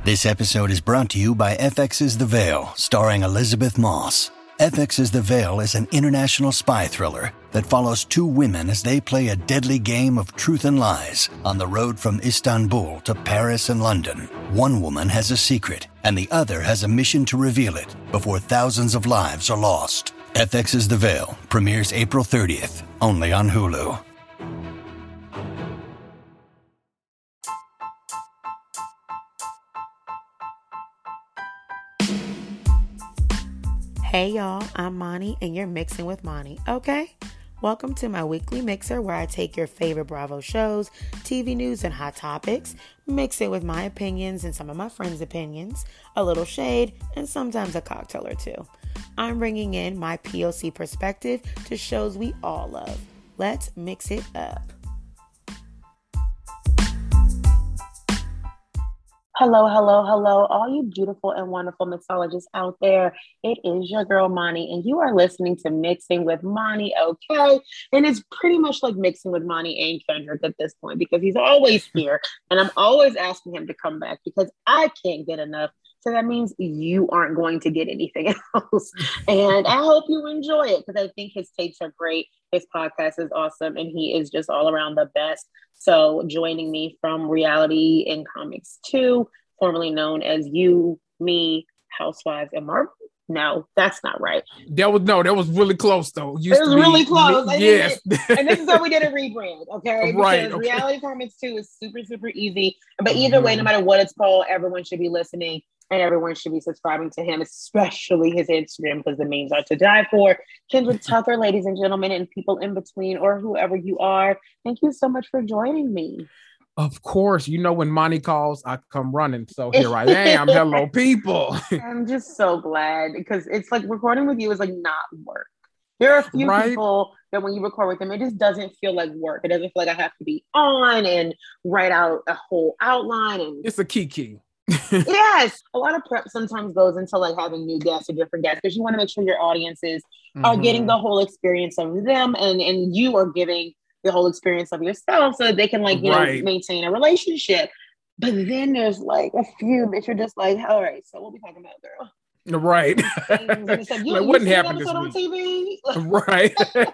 This episode is brought to you by FX's The Veil, starring Elizabeth Moss. FX's The Veil is an international spy thriller that follows two women as they play a deadly game of truth and lies on the road from Istanbul to Paris and London. One woman has a secret, and the other has a mission to reveal it before thousands of lives are lost. FX's The Veil premieres April 30th, only on Hulu. Hey y'all, I'm Moni and you're mixing with Moni, okay? Welcome to my weekly mixer where I take your favorite Bravo shows, TV news, and hot topics, mix it with my opinions and some of my friends' opinions, a little shade, and sometimes a cocktail or two. I'm bringing in my POC perspective to shows we all love. Let's mix it up. Hello, all you beautiful and wonderful mixologists out there. It is your girl, Moni, and you are listening to Mixing with Moni, okay? And it's pretty much like Mixing with Moni and Kendrick at this point because he's always here, and I'm always asking him to come back because I can't get enough. So that means you aren't going to get anything else. And I hope you enjoy it because I think his takes are great. His podcast is awesome, and he is just all around the best. So joining me from Reality in Comics 2, formerly known as You, Me, Housewives, and Marvel. No, that's not right. That was really close though. It was really close. Yes. And this is how we did a rebrand, okay? Right. Because Reality Comics 2 is super, super easy. But either way, no matter what it's called, everyone should be listening and everyone should be subscribing to him, especially his Instagram, because the memes are to die for. Kendrick Tucker, ladies and gentlemen, and people in between, or whoever you are, thank you so much for joining me. Of course, you know when Moni calls, I come running. So here I am. Hello, people. I'm just so glad because it's like recording with you is like not work. There are a few people that when you record with them, it just doesn't feel like work. It doesn't feel like I have to be on and write out a whole outline. And it's a key. Yes, a lot of prep sometimes goes into like having new guests or different guests because you want to make sure your audiences are getting the whole experience of them and you are giving the whole experience of yourself so that they can like you know maintain a relationship. But then there's like a few that you're just like, all right, so what we talking about, girl? Right. Like, what happened this on week? TV? Right.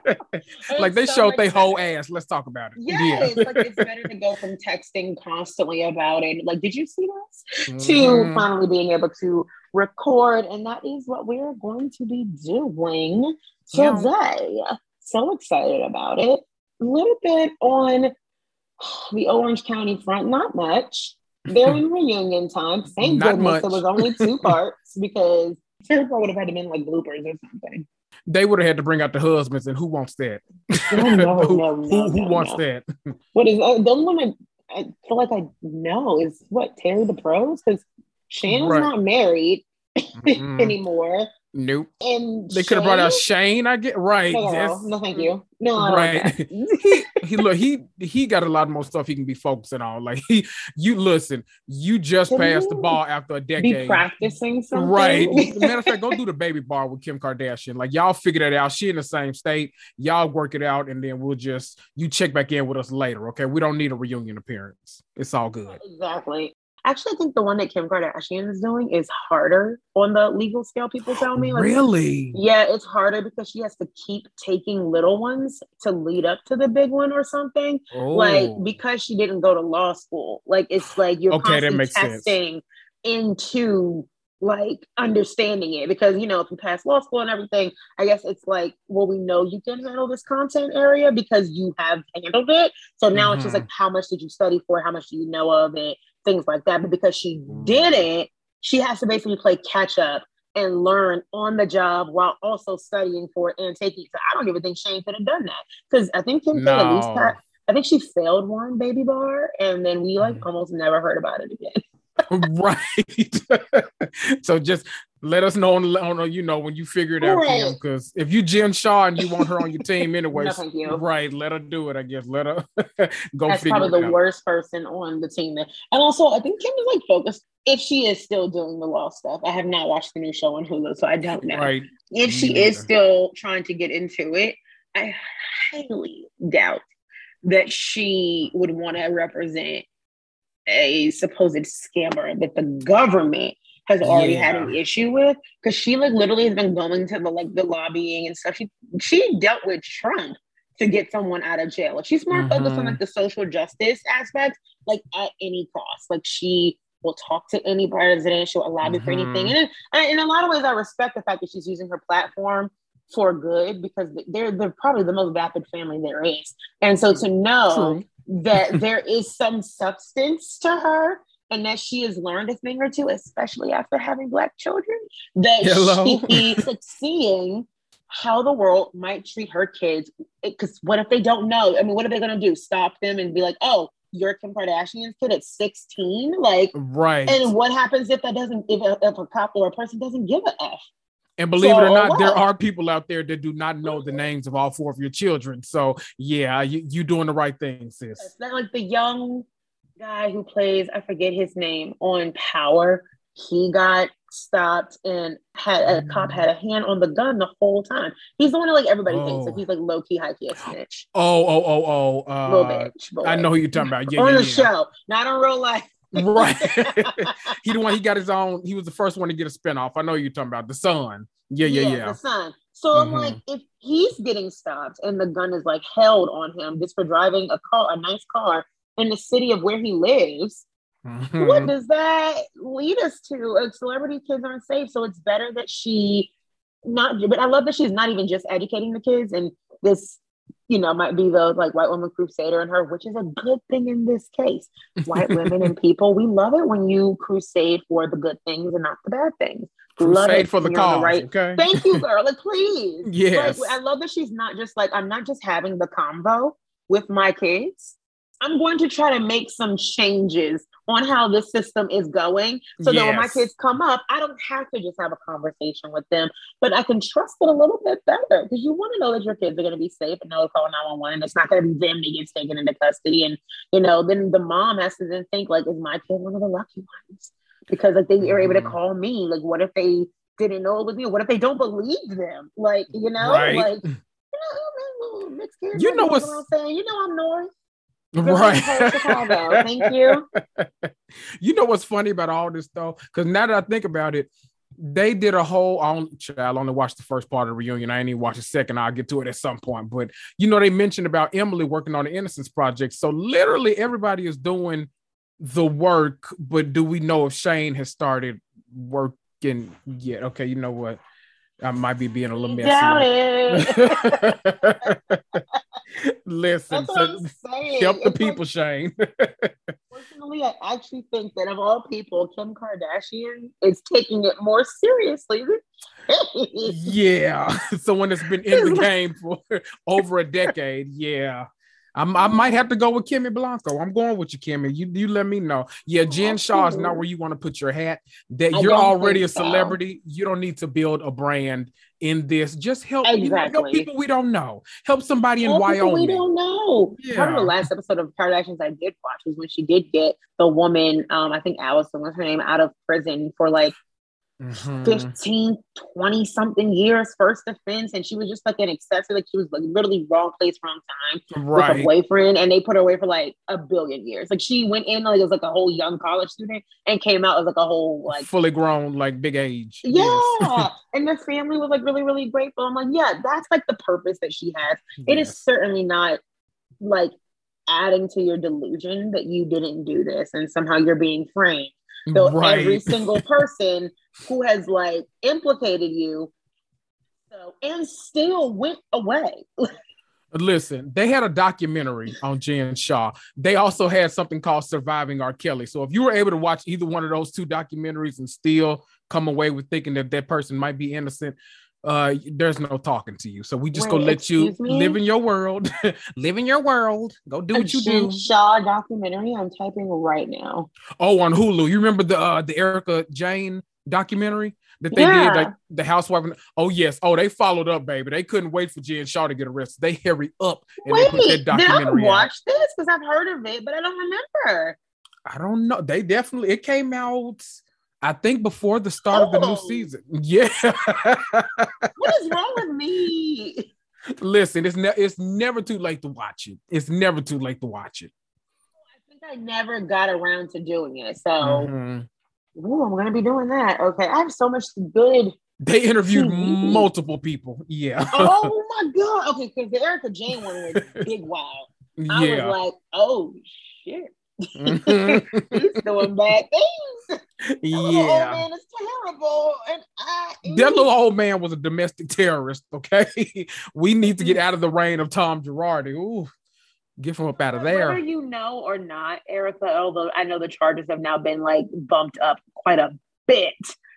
Like they showed their whole ass. Let's talk about it. Yes, like it's better to go from texting constantly about it. Like, did you see this? To finally being able to record. And that is what we're going to be doing today. So excited about it. A little bit on the Orange County front, not much. They're in reunion time. Thank goodness it was only 2 parts because there would have had to been like bloopers or something. They would have had to bring out the husbands, and who wants that? Who wants that? What is the only one I feel like I know is what Terry the Pros because Shannon's not married anymore. Nope. And they could have brought out Shane. I get right. No, thank you. No, right. he got a lot more stuff he can be focusing on. Like you just passed the ball after a decade. Be practicing something. Right. Matter of fact, go do the baby bar with Kim Kardashian. Like y'all figure that out. She in the same state. Y'all work it out, and then you check back in with us later. Okay. We don't need a reunion appearance. It's all good. Exactly. Actually, I think the one that Kim Kardashian is doing is harder on the legal scale, people tell me. Like, really? Yeah, it's harder because she has to keep taking little ones to lead up to the big one or something. Oh. Like, because she didn't go to law school. Like, it's like you're constantly testing sense. Into, like, understanding it. Because, you know, if you pass law school and everything, I guess it's like, well, we know you can handle this content area because you have handled it. So now it's just like, how much did you study for? How much do you know of it? Things like that. But because she didn't, she has to basically play catch up and learn on the job while also studying for it and taking. So I don't even think Shane could have done that because I think Kim could at least. I think she failed one baby bar, and then we like almost never heard about it again. Right. So just let us know on you know when you figure it out, Kim, because if you Jen Shaw and you want her on your team anyway, right, let her do it. I guess let her go. That's figure probably it the out. Worst person on the team. And also, I think Kim is like focused. If she is still doing the law stuff, I have not watched the new show on Hulu, so I don't know. Right. If she is still trying to get into it, I highly doubt that she would want to represent a supposed scammer that the government has already had an issue with, because she like literally has been going to the lobbying and stuff. She dealt with Trump to get someone out of jail. Like, she's more focused on like the social justice aspect, like at any cost. Like, she will talk to any president, she'll lobby for anything. And in a lot of ways, I respect the fact that she's using her platform for good, because they're probably the most vapid family there is. And so to know that there is some substance to her, and that she has learned a thing or two, especially after having Black children, that she's like seeing how the world might treat her kids. Because what if they don't know? I mean, what are they going to do? Stop them and be like, oh, you're Kim Kardashian's kid at 16? Like, right. And what happens if that doesn't, if a cop or a person doesn't give a F? And believe it or not, there are people out there that do not know the names of all 4 of your children. So yeah, you doing the right thing, sis. It's not like the young guy who plays, I forget his name, on Power. He got stopped and had a cop had a hand on the gun the whole time. He's the one that like everybody thinks like he's like low key, high key a snitch. Little bitch. Boy. I know who you're talking about. Yeah, on the show, not in real life. Right. He got his own. He was the first one to get a spinoff. I know you're talking about The Son. Yeah. The Son. So I'm like, if he's getting stopped and the gun is like held on him just for driving a nice car in the city of where he lives, what does that lead us to? Like, celebrity kids aren't safe. So it's better that but I love that she's not even just educating the kids, and this, might be the like white woman crusader in her, which is a good thing in this case. White women and people, we love it when you crusade for the good things and not the bad things. Crusade for the cause. Right. Okay. Thank you, girl. Like, please. Yes. Like, I love that she's not just like, I'm not just having the convo with my kids. I'm going to try to make some changes on how the system is going, so that when my kids come up, I don't have to just have a conversation with them, but I can trust it a little bit better, because you want to know that your kids are going to be safe and know to call 911, and it's not going to be them that gets taken into custody. And, then the mom has to then think, like, is my kid one of the lucky ones? Because like they are able to call me. Like, what if they didn't know it was me? What if they don't believe them? Like, right. Like, mixed kids. You know what I'm saying? I'm North. Right. Chicago. Thank you. You know what's funny about all this though? Because now that I think about it, they did a whole, I only watched the first part of the reunion. I ain't even watched the second. I'll get to it at some point. But, they mentioned about Emily working on the Innocence Project. So literally everybody is doing the work, but do we know if Shane has started working yet? Okay, you know what? I might be being a little messy. Doubt it. Listen, so help the people, Shane. Personally, I actually think that of all people, Kim Kardashian is taking it more seriously. Yeah, someone that's been in the game for over a decade. Yeah. I might have to go with Kimmy Blanco. I'm going with you, Kimmy. You let me know. Yeah, Jen Shah is not where you want to put your hat. That you're already a celebrity. You don't need to build a brand in this. Just help, help people we don't know. Help somebody in Wyoming. We don't know. Yeah. Part of the last episode of Kardashians I did watch was when she did get the woman, I think Allison was her name, out of prison for like 15, 20 something years first offense, and she was just like an accessory, like she was like literally wrong place, wrong time with her boyfriend, and they put her away for like a billion years. Like, she went in like it was like a whole young college student and came out as like a whole like fully grown, like big age. Yeah. Yes. And the family was like really, really grateful. I'm like, yeah, that's like the purpose that she has. It is certainly not like adding to your delusion that you didn't do this and somehow you're being framed. So every single person who has like implicated you and still went away. Listen, they had a documentary on Jen Shah. They also had something called Surviving R. Kelly. So if you were able to watch either one of those two documentaries and still come away with thinking that that person might be innocent, there's no talking to you. So we just gonna let you live in your world. Live in your world. Go do what you do. Shaw documentary. I'm typing right now. Oh, on Hulu. You remember the Erica Jane documentary that they did, like the housewife? Oh yes. Oh, they followed up, baby. They couldn't wait for Jen Shah to get arrested. They hurried up and they put that documentary. Did I watch this? Because I've heard of it, but I don't remember. I don't know. It came out, I think, before the start of the new season. Yeah. What is wrong with me? Listen, it's never too late to watch it. It's never too late to watch it. I think I never got around to doing it. So Mm-hmm. I'm going to be doing that. Okay. I have so much good. They interviewed TV. multiple people. Yeah. Oh my God. Okay. Because the Erica Jane one was big wild. I was like, oh shit. Mm-hmm. He's doing bad things. That little old man is terrible. And that little old man was a domestic terrorist. Okay. We need to get out of the reign of Tom Girardi. Ooh. Get him up out of there. Whether you know or not, Erica, although I know the charges have now been like bumped up quite a bit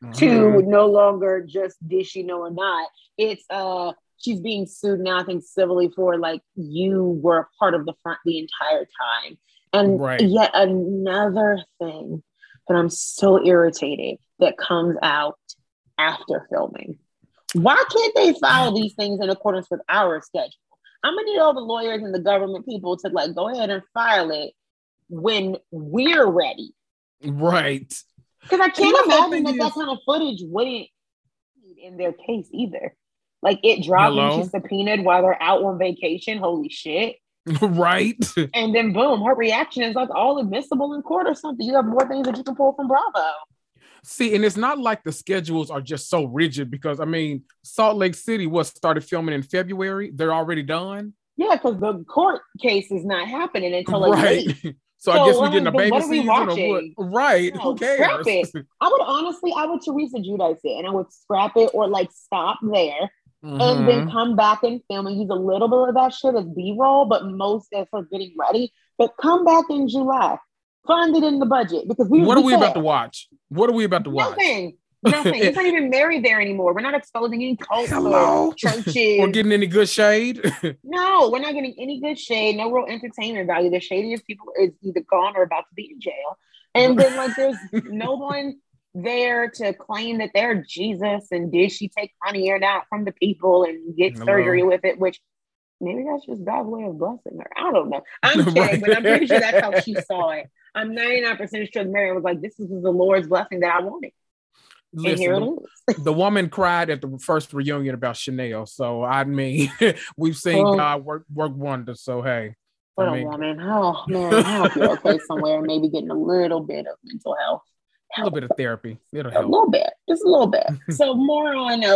to no longer just did she know or not. It's she's being sued now, I think civilly for like you were a part of the front the entire time. And yet another thing that I'm so irritated that comes out after filming. Why can't they file these things in accordance with our schedule? I'm gonna need all the lawyers and the government people to like go ahead and file it when we're ready. Right. Because I can't imagine that kind of footage wouldn't be in their case either. Like it dropped and she's subpoenaed while they're out on vacation. Holy shit. Right. And then boom, her reaction is like all admissible in court or something. You have more things that you can pull from Bravo. See, and it's not like the schedules are just so rigid because, I mean, Salt Lake City started filming in February. They're already done. Yeah, because the court case is not happening until like late. So I guess we're getting a baby season or what? Right. No, who cares? Scrap it. I would Teresa Giudice it and I would scrap it or like stop there and then come back and film and use a little bit of that shit as B-roll, but most as her getting ready. But come back in July. Fund it in the budget because what are we about to watch? What are we about to watch? Nothing. It's not even married there anymore. We're not exposing any cults or churches. We're getting any good shade? No, we're not getting any good shade. No real entertainment value. The shadiest people is either gone or about to be in jail. And then like there's no one there to claim that they're Jesus and did she take money or not from the people and get surgery with it, which maybe that's just God's way of blessing her. I don't know. I'm kidding, but I'm pretty sure that's how she saw it. I'm 99% sure Mary was like, this is the Lord's blessing that I wanted. Listen, and here it is. The woman cried at the first reunion about Chanel. So, I mean, we've seen God work wonders. So, hey. What a woman. Oh, man. I hope you're okay somewhere and maybe getting a little bit of mental health. A little bit of therapy. It'll help. A little bit. Just a little bit. So, more on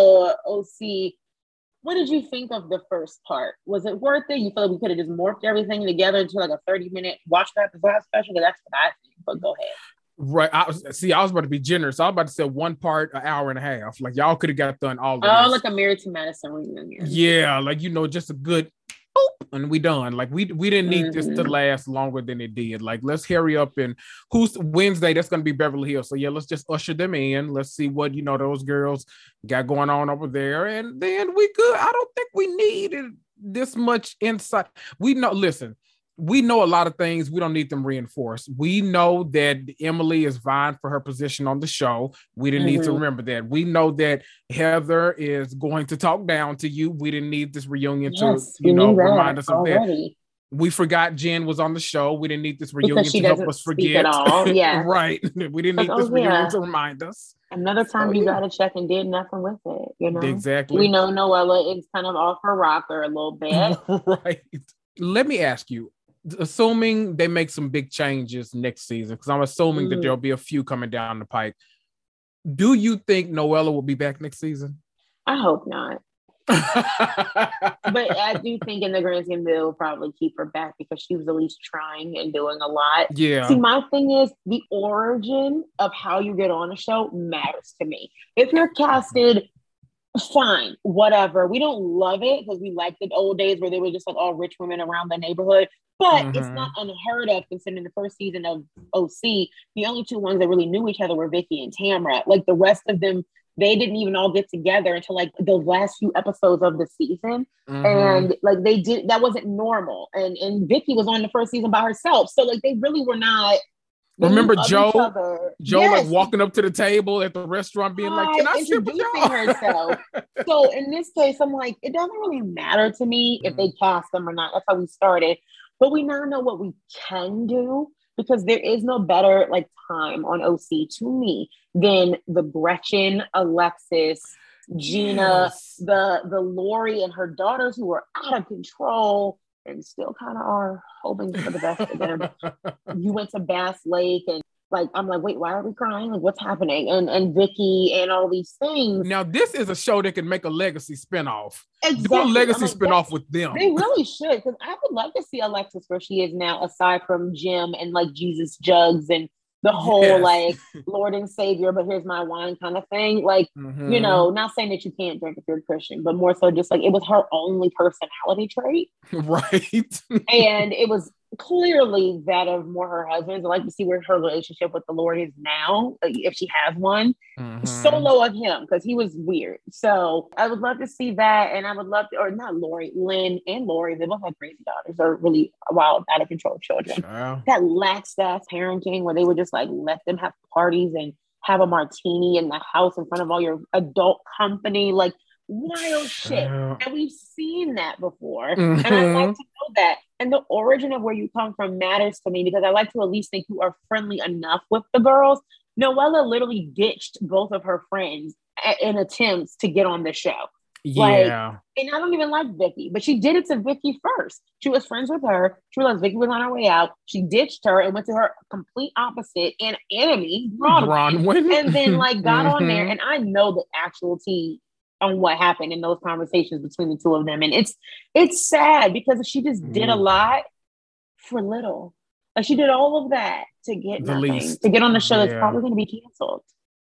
OC. What did you think of the first part? Was it worth it? You feel like we could have just morphed everything together into like a 30-minute watch that episode special? That's what I think, but go ahead. Right. I was about to be generous. I was about to say one part, an hour and a half. Like y'all could have got done all of this. Oh, like a Married to Madison reunion. Yeah, like just a good boop, and we done. Like we didn't need this to last longer than it did. Like let's hurry up and who's Wednesday? That's gonna be Beverly Hills. So yeah, let's just usher them in. Let's see what those girls got going on over there, and then we good. I don't think we needed this much insight. We know a lot of things. We don't need them reinforced. We know that Emily is vying for her position on the show. We didn't need to remember that. We know that Heather is going to talk down to you. We didn't need this reunion to, remind us of that. We forgot Jen was on the show. We didn't need this reunion to help us forget. At all. Yeah. Right. We didn't need this reunion to remind us. Another time you got to check and did nothing with it, Exactly. We know Noella is kind of off her rocker a little bit. Right. Let me ask you, assuming they make some big changes next season, because I'm assuming that there'll be a few coming down the pike. Do you think Noella will be back next season? I hope not. But I do think in the grand scheme they'll probably keep her back because she was at least trying and doing a lot. Yeah. See, my thing is the origin of how you get on a show matters to me. If you're casted, fine, whatever. We don't love it because we like the old days where they were just like all rich women around the neighborhood. But it's not unheard of considering the first season of OC, the only two ones that really knew each other were Vicky and Tamra. Like the rest of them, they didn't even all get together until like the last few episodes of the season. And like that wasn't normal. And Vicky was on the first season by herself. So like they really were not. Remember Joe like walking up to the table at the restaurant being like, can I sit with y'all? Herself. So in this case, I'm like, it doesn't really matter to me if they cast them or not. That's how we started. But we now know what we can do because there is no better like time on OC to me than the Gretchen, Alexis, Gina, the Lori and her daughters who were out of control. and still kind of are hoping for the best of them. You went to Bass Lake, and like I'm like, wait, why are we crying? Like, what's happening? And Vicky and all these things. Now, this is a show that can make a legacy spinoff. Exactly. Do a legacy like, spinoff with them. They really should, because I would love to see Alexis where she is now, aside from Jim and like Jesus Jugs and the whole like Lord and Savior, but here's my wine kind of thing. Like, you know, not saying that you can't drink if you're a Christian, but more so just like it was her only personality trait. Right. And it was clearly that of more her husband's. I'd like to see where her relationship with the Lord is now, like, if she has one. Solo of him, because he was weird. So I would love to see that. And I would love to, or not Lori, Lynn and Lori, they both have crazy daughters. They're really wild, out of control children. That lax ass parenting where they would just like let them have parties and have a martini in the house in front of all your adult company. Like, wild shit. And we've seen that before. And I'd like to know that. And the origin of where you come from matters to me, because I like to at least think you are friendly enough with the girls. Noella literally ditched both of her friends in attempts to get on the show. Yeah. Like, and I don't even like Vicky, but she did it to Vicky first. She was friends with her. She realized Vicky was on her way out. She ditched her and went to her complete opposite and enemy, Bronwyn, and then like got on there. And I know the actual tea on what happened in those conversations between the two of them. And it's sad because she just did a lot for little. Like, she did all of that to get nothing, to get on the show that's probably going to be canceled.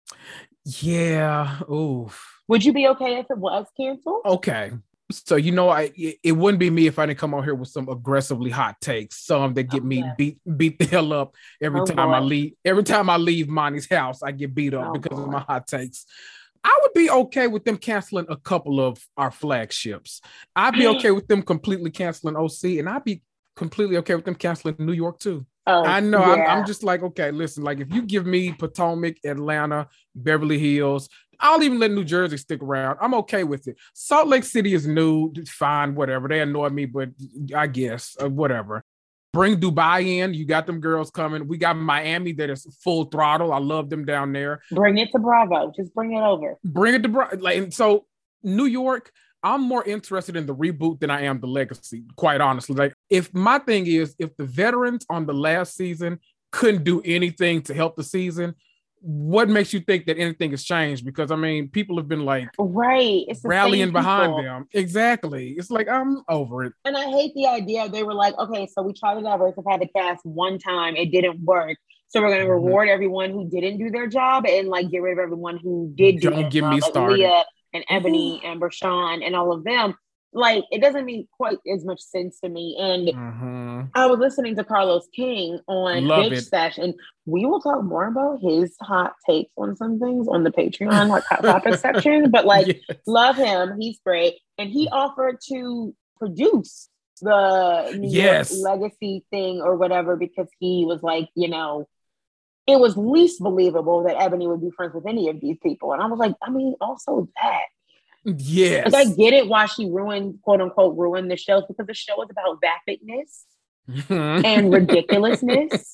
Yeah. Ooh. Would you be okay if it was canceled? Okay. So, you know, it wouldn't be me if I didn't come on here with some aggressively hot takes, some that get me beat the hell up every time I leave. Every time I leave Monty's house, I get beat up because of my hot takes. I would be okay with them canceling a couple of our flagships. I'd be okay with them completely canceling OC, and I'd be completely okay with them canceling New York too. I know. I'm just like, okay, listen, like if you give me Potomac, Atlanta, Beverly Hills, I'll even let New Jersey stick around. I'm okay with it. Salt Lake City is new, fine, whatever. They annoy me, but I guess whatever. Bring Dubai in. You got them girls coming. We got Miami that is full throttle. I love them down there. Bring it to Bravo. Just bring it over. Bring it to Bravo. Like, so New York, I'm more interested in the reboot than I am the legacy, quite honestly. Like, if my thing is, if the veterans on the last season couldn't do anything to help the season, what makes you think that anything has changed? Because I mean, people have been like it's rallying behind them. Exactly. It's like, I'm over it. And I hate the idea. They were like, okay, so we tried to diversify the cast one time. It didn't work. So we're going to reward everyone who didn't do their job and like get rid of everyone who did do their job. Don't get me started. Leah and Ebony and Bershawn and all of them. Like, it doesn't make quite as much sense to me. And I was listening to Carlos King on Bitch Sesh, and we will talk more about his hot takes on some things on the Patreon, like hot topic section. But like, love him. He's great. And he offered to produce the New York legacy thing or whatever, because he was like, you know, it was least believable that Ebony would be friends with any of these people. And I was like, I mean, also that. Yes. Like, I get it why she quote unquote ruined the show, because the show is about vapidness and ridiculousness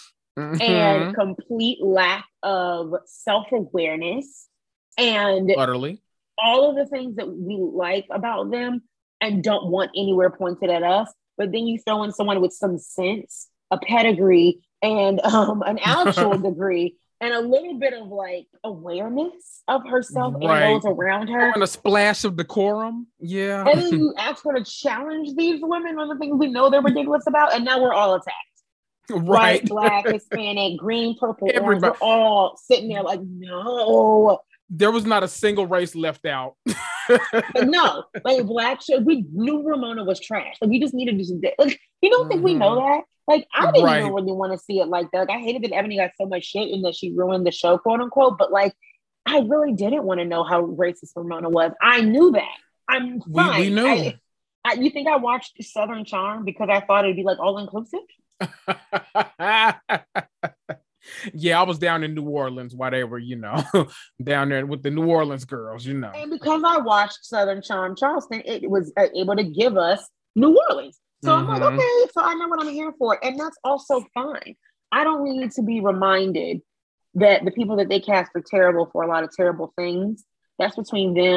and complete lack of self-awareness and utterly all of the things that we like about them and don't want anywhere pointed at us. But then you throw in someone with some sense, a pedigree, and an actual degree, and a little bit of like awareness of herself and those around her. And a splash of decorum. Yeah. And then you ask her to challenge these women on the things we know they're ridiculous about. And now we're all attacked. Right. White, black, Hispanic, green, purple, orange. We're all sitting there like, no. There was not a single race left out. But no, like black shit. We knew Ramona was trash. Like, we just needed to do that. Like, you don't think we know that? Like, I didn't even really want to see it like that. Like, I hated that Ebony got so much shit and that she ruined the show, quote unquote. But like, I really didn't want to know how racist Ramona was. I knew that. I'm fine. We knew. You think I watched Southern Charm because I thought it'd be like all inclusive? Yeah, I was down in New Orleans while they were, you know, down there with the New Orleans girls, you know. And because I watched Southern Charm Charleston, it was able to give us New Orleans. So I'm like, okay, so I know what I'm here for. And that's also fine. I don't need to be reminded that the people that they cast are terrible for a lot of terrible things. That's between them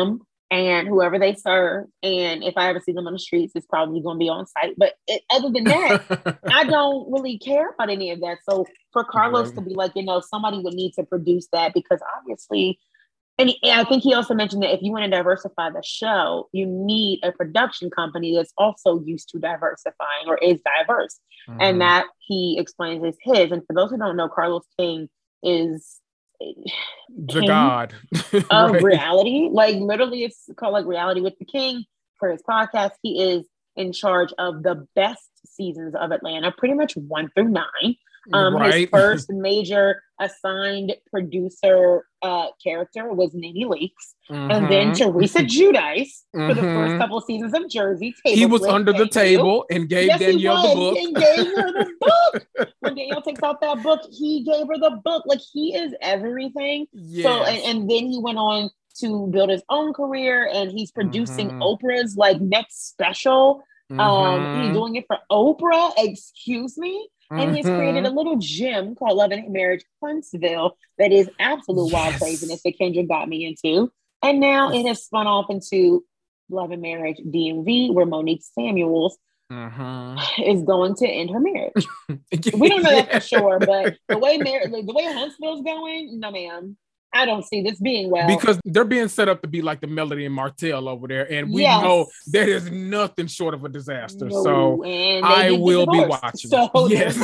and whoever they serve. And if I ever see them on the streets, it's probably going to be on site. But other than that, I don't really care about any of that. So for Carlos to be like, somebody would need to produce that, because obviously, and I think he also mentioned that if you want to diversify the show, you need a production company that's also used to diversifying or is diverse. Mm-hmm. And that, he explains, is his. And for those who don't know, Carlos King is the god of reality. Like, literally, it's called like Reality with the King for his podcast. He is in charge of the best seasons of Atlanta, pretty much 1 through 9. His first major assigned producer character was Nene Leakes, and then Teresa Giudice for the first couple of seasons of Jersey. He was under the table and gave Danielle the book. He gave her the book. When Danielle takes out that book, he gave her the book. Like, he is everything. Yes. So, and then he went on to build his own career, and he's producing Oprah's like next special. He's doing it for Oprah. Excuse me. And he's created a little gym called Love and Marriage Huntsville that is absolute wild craziness that Kendra got me into. And now it has spun off into Love and Marriage DMV, where Monique Samuels is going to end her marriage. We don't know that for sure, but the way Huntsville's going, no ma'am. I don't see this being well. Because they're being set up to be like the Melody and Martell over there. And we know that is nothing short of a disaster. No, so I will be watching. So yes.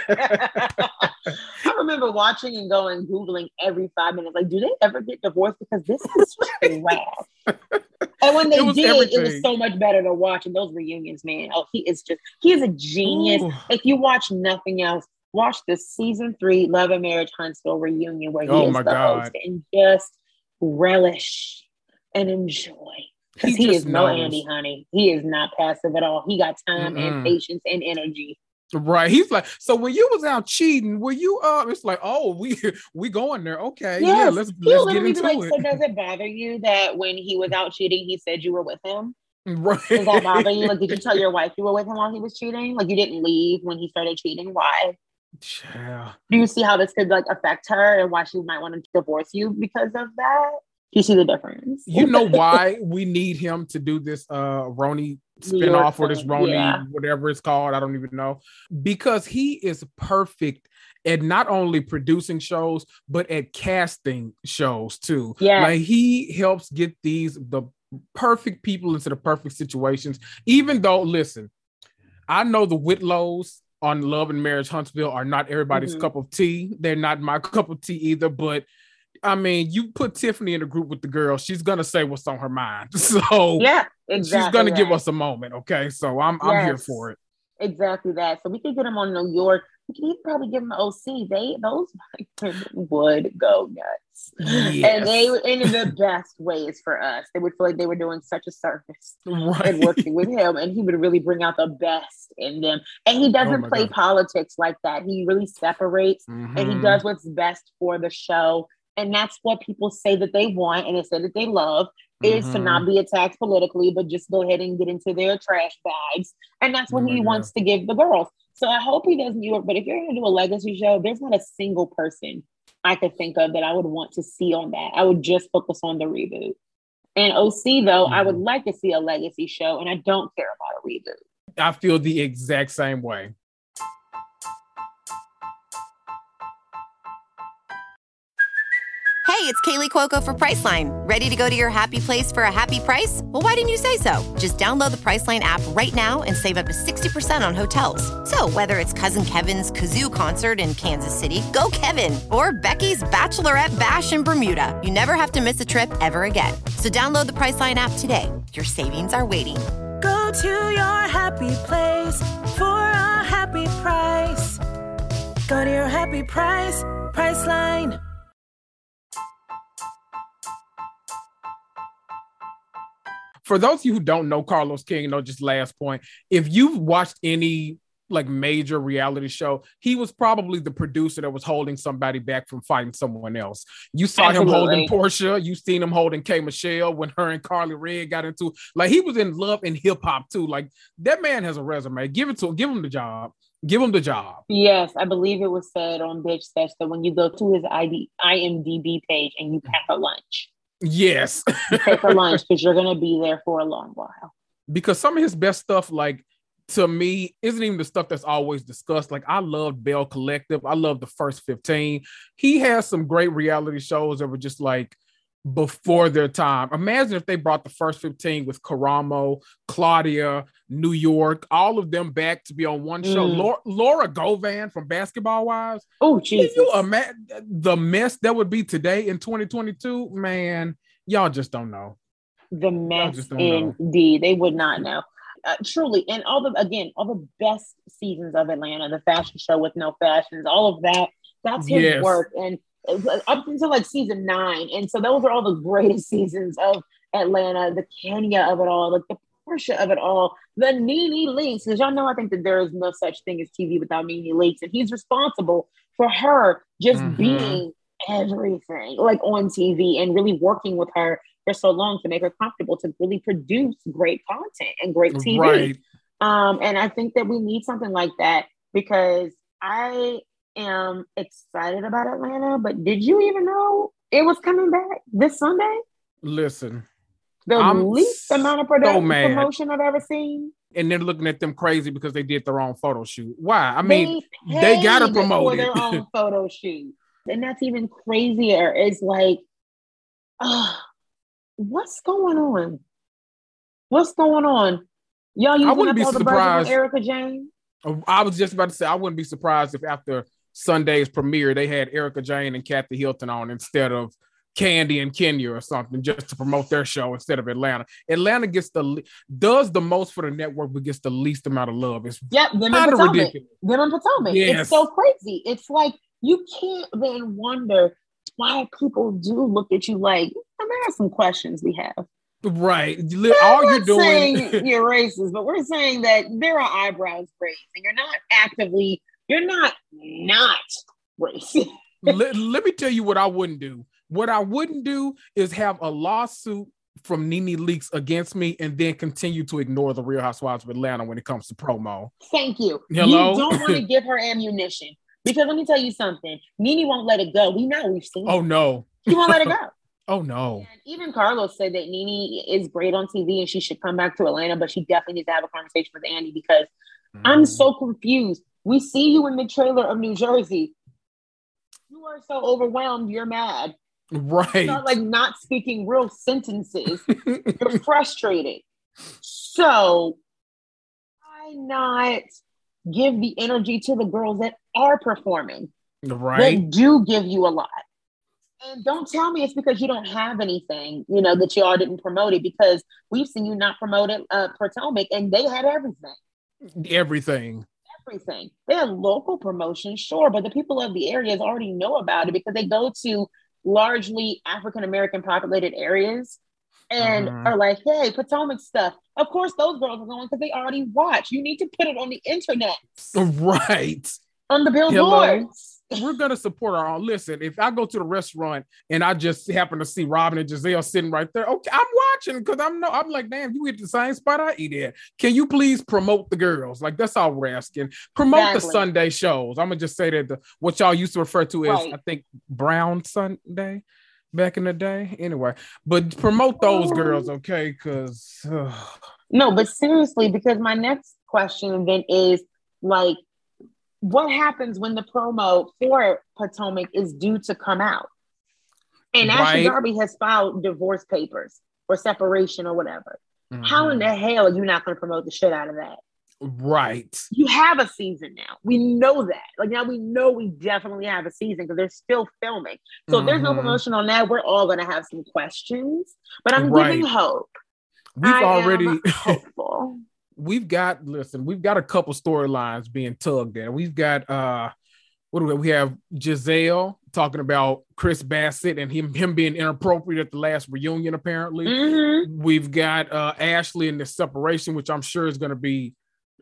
I remember watching and Googling every 5 minutes. Like, do they ever get divorced? Because this is trash. And when they did, it was so much better to watch. And those reunions, man. Oh, he is a genius. Ooh. If you watch nothing else, watch the season 3 Love and Marriage Huntsville reunion, where he is the host, and just relish and enjoy. Because he is no Andy, honey. He is not passive at all. He got time and patience and energy. Right. He's like, so when you was out cheating, were you it's like, oh, we going there. Okay. Yes. Yeah, let's get into it. So does it bother you that when he was out cheating, he said you were with him? Right. Does that bother you? Like, did you tell your wife you were with him while he was cheating? Like, you didn't leave when he started cheating? Why? Yeah. Do you see how this could like affect her and why she might want to divorce you because of that? Do you see the difference? You know why we need him to do this Roni spinoff, or this Roni whatever it's called? I don't even know. Because he is perfect at not only producing shows, but at casting shows too. Yeah. Like, he helps get the perfect people into the perfect situations. Even though, listen, I know the Whitlows on Love and Marriage Huntsville are not everybody's cup of tea. They're not my cup of tea either. But I mean, you put Tiffany in a group with the girls, she's gonna say what's on her mind. So yeah, exactly. She's gonna give us a moment. Okay, so I'm here for it. Exactly that. So we could get them on New York. We could probably give them OC. Those would go nuts. Yes. And in the best ways for us. They would feel like they were doing such a service and working with him, and he would really bring out the best in them. And he doesn't play politics like that. He really separates, and he does what's best for the show. And that's what people say that they want, and they say that they love, is to not be attacked politically, but just go ahead and get into their trash bags. And that's what he wants to give the girls. So I hope he does New York. But if you're going to do a legacy show, there's not a single person I could think of that I would want to see on that. I would just focus on the reboot. And OC, though, I would like to see a legacy show, and I don't care about a reboot. I feel the exact same way. Hey, it's Kaylee Cuoco for Priceline. Ready to go to your happy place for a happy price? Well, why didn't you say so? Just download the Priceline app right now and save up to 60% on hotels. So whether it's Cousin Kevin's Kazoo Concert in Kansas City, go Kevin, or Becky's Bachelorette Bash in Bermuda, you never have to miss a trip ever again. So download the Priceline app today. Your savings are waiting. Go to your happy place for a happy price. Go to your happy price, Priceline. For those of you who don't know Carlos King, just last point, if you've watched any like major reality show, he was probably the producer that was holding somebody back from fighting someone else. You saw him holding Portia. You seen him holding K. Michelle when her and Carly Red got into, like, he was in Love and Hip Hop too. Like, that man has a resume. Give it to him. Give him the job. Give him the job. Yes, I believe it was said on Bitch Sesh that when you go to his IMDb page and you pack a lunch, Yes. You pay for lunch because you're going to be there for a long while. Because some of his best stuff, like, to me, isn't even the stuff that's always discussed. Like, I loved Bell Collective. I love The First 15. He has some great reality shows that were just like before their time. Imagine if they brought The First 15 with Karamo, Claudia, New York, all of them back to be on one show. Laura Govan from Basketball Wives. Oh, Jesus. Can you imagine the mess that would be today in 2022? Man, y'all just don't know. The mess, indeed. They would not know. Truly. And all the best seasons of Atlanta, the fashion show with no fashions, all of that, that's his work. And up until like season 9. And so those are all the greatest seasons of Atlanta, the Kenya of it all, like the Portia of it all, the Nene Leakes. Because y'all know, I think that there is no such thing as TV without Nene Leakes. And he's responsible for her just being everything, like on TV, and really working with her for so long to make her comfortable to really produce great content and great TV. Right. And I think that we need something like that, because I am excited about Atlanta, but did you even know it was coming back this Sunday? Listen, I'm least amount of promotion I've ever seen. And they're looking at them crazy because they did their own photo shoot. Why? I mean, they got to promote their own photo shoot. And that's even crazier. It's like, what's going on? What's going on? Y'all using I wouldn't up be all the surprised. budget on Erica Jane? I was just about to say, I wouldn't be surprised if after Sunday's premiere, they had Erica Jane and Kathy Hilton on instead of Candy and Kenya or something, just to promote their show instead of Atlanta. Atlanta does the most for the network, but gets the least amount of love. It's them and Potomac. Them and Potomac. Yes. It's so crazy. It's like, you can't then wonder why people do look at you like, there are some questions we have. Right. All you're doing, saying you're racist, but we're saying that there are eyebrows raised, and you're not racist. let me tell you what I wouldn't do. What I wouldn't do is have a lawsuit from Nene Leakes against me and then continue to ignore the Real Housewives of Atlanta when it comes to promo. Thank you. Hello? You don't want to give her ammunition, because let me tell you something. Nene won't let it go. We've seen it. Oh, no. She won't let it go. Oh, no. And even Carlos said that Nene is great on TV and she should come back to Atlanta, but she definitely needs to have a conversation with Andy, because I'm so confused. We see you in the trailer of New Jersey. You are so overwhelmed. You're mad. Right. You're like not speaking real sentences. You're frustrated. So why not give the energy to the girls that are performing? Right. That do give you a lot. And don't tell me it's because you don't have anything, that y'all didn't promote it, because we've seen you not promote it, Potomac, and they had everything. Everything. They had local promotions, sure, but the people of the areas already know about it because they go to largely African-American populated areas and are like, hey, Potomac stuff. Of course, those girls are going because they already watch. You need to put it on the internet. Right. On the billboards. We're going to support our own. Listen, if I go to the restaurant and I just happen to see Robin and Giselle sitting right there, okay, I'm watching because I'm like, damn, you eat the same spot I eat at. Can you please promote the girls? Like, that's all we're asking. Promote the Sunday shows. I'm going to just say that what y'all used to refer to as, I think, Brown Sunday back in the day. Anyway, but promote those girls, okay? Because... No, but seriously, because my next question then is, like, what happens when the promo for Potomac is due to come out? And Ashley Darby has filed divorce papers or separation or whatever. How in the hell are you not going to promote the shit out of that? Right. You have a season now. We know that. Like, now we know we definitely have a season because they're still filming. So if there's no promotion on that, we're all going to have some questions. But I'm giving hope. We've already hopeful. We've got a couple storylines being tugged at. We've got we have Giselle talking about Chris Bassett and him being inappropriate at the last reunion, apparently. We've got Ashley in the separation, which I'm sure is going to be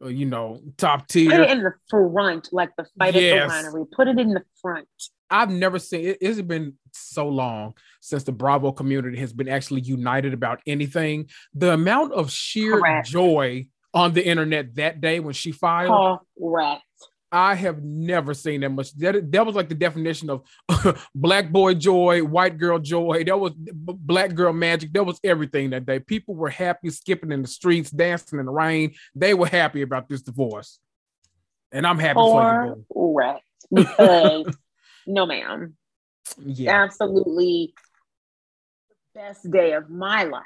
top tier. Put it in the front, like the fight at the winery. Put it in the front. I've never seen it. It's been so long since the Bravo community has been actually united about anything. The amount of sheer joy on the internet that day when she fired. Correct. I have never seen that much. That was like the definition of black boy joy, white girl joy. That was black girl magic. That was everything that day. People were happy, skipping in the streets, dancing in the rain. They were happy about this divorce. And I'm happy for you. Correct. Because, no, ma'am. Yeah. Absolutely the best day of my life.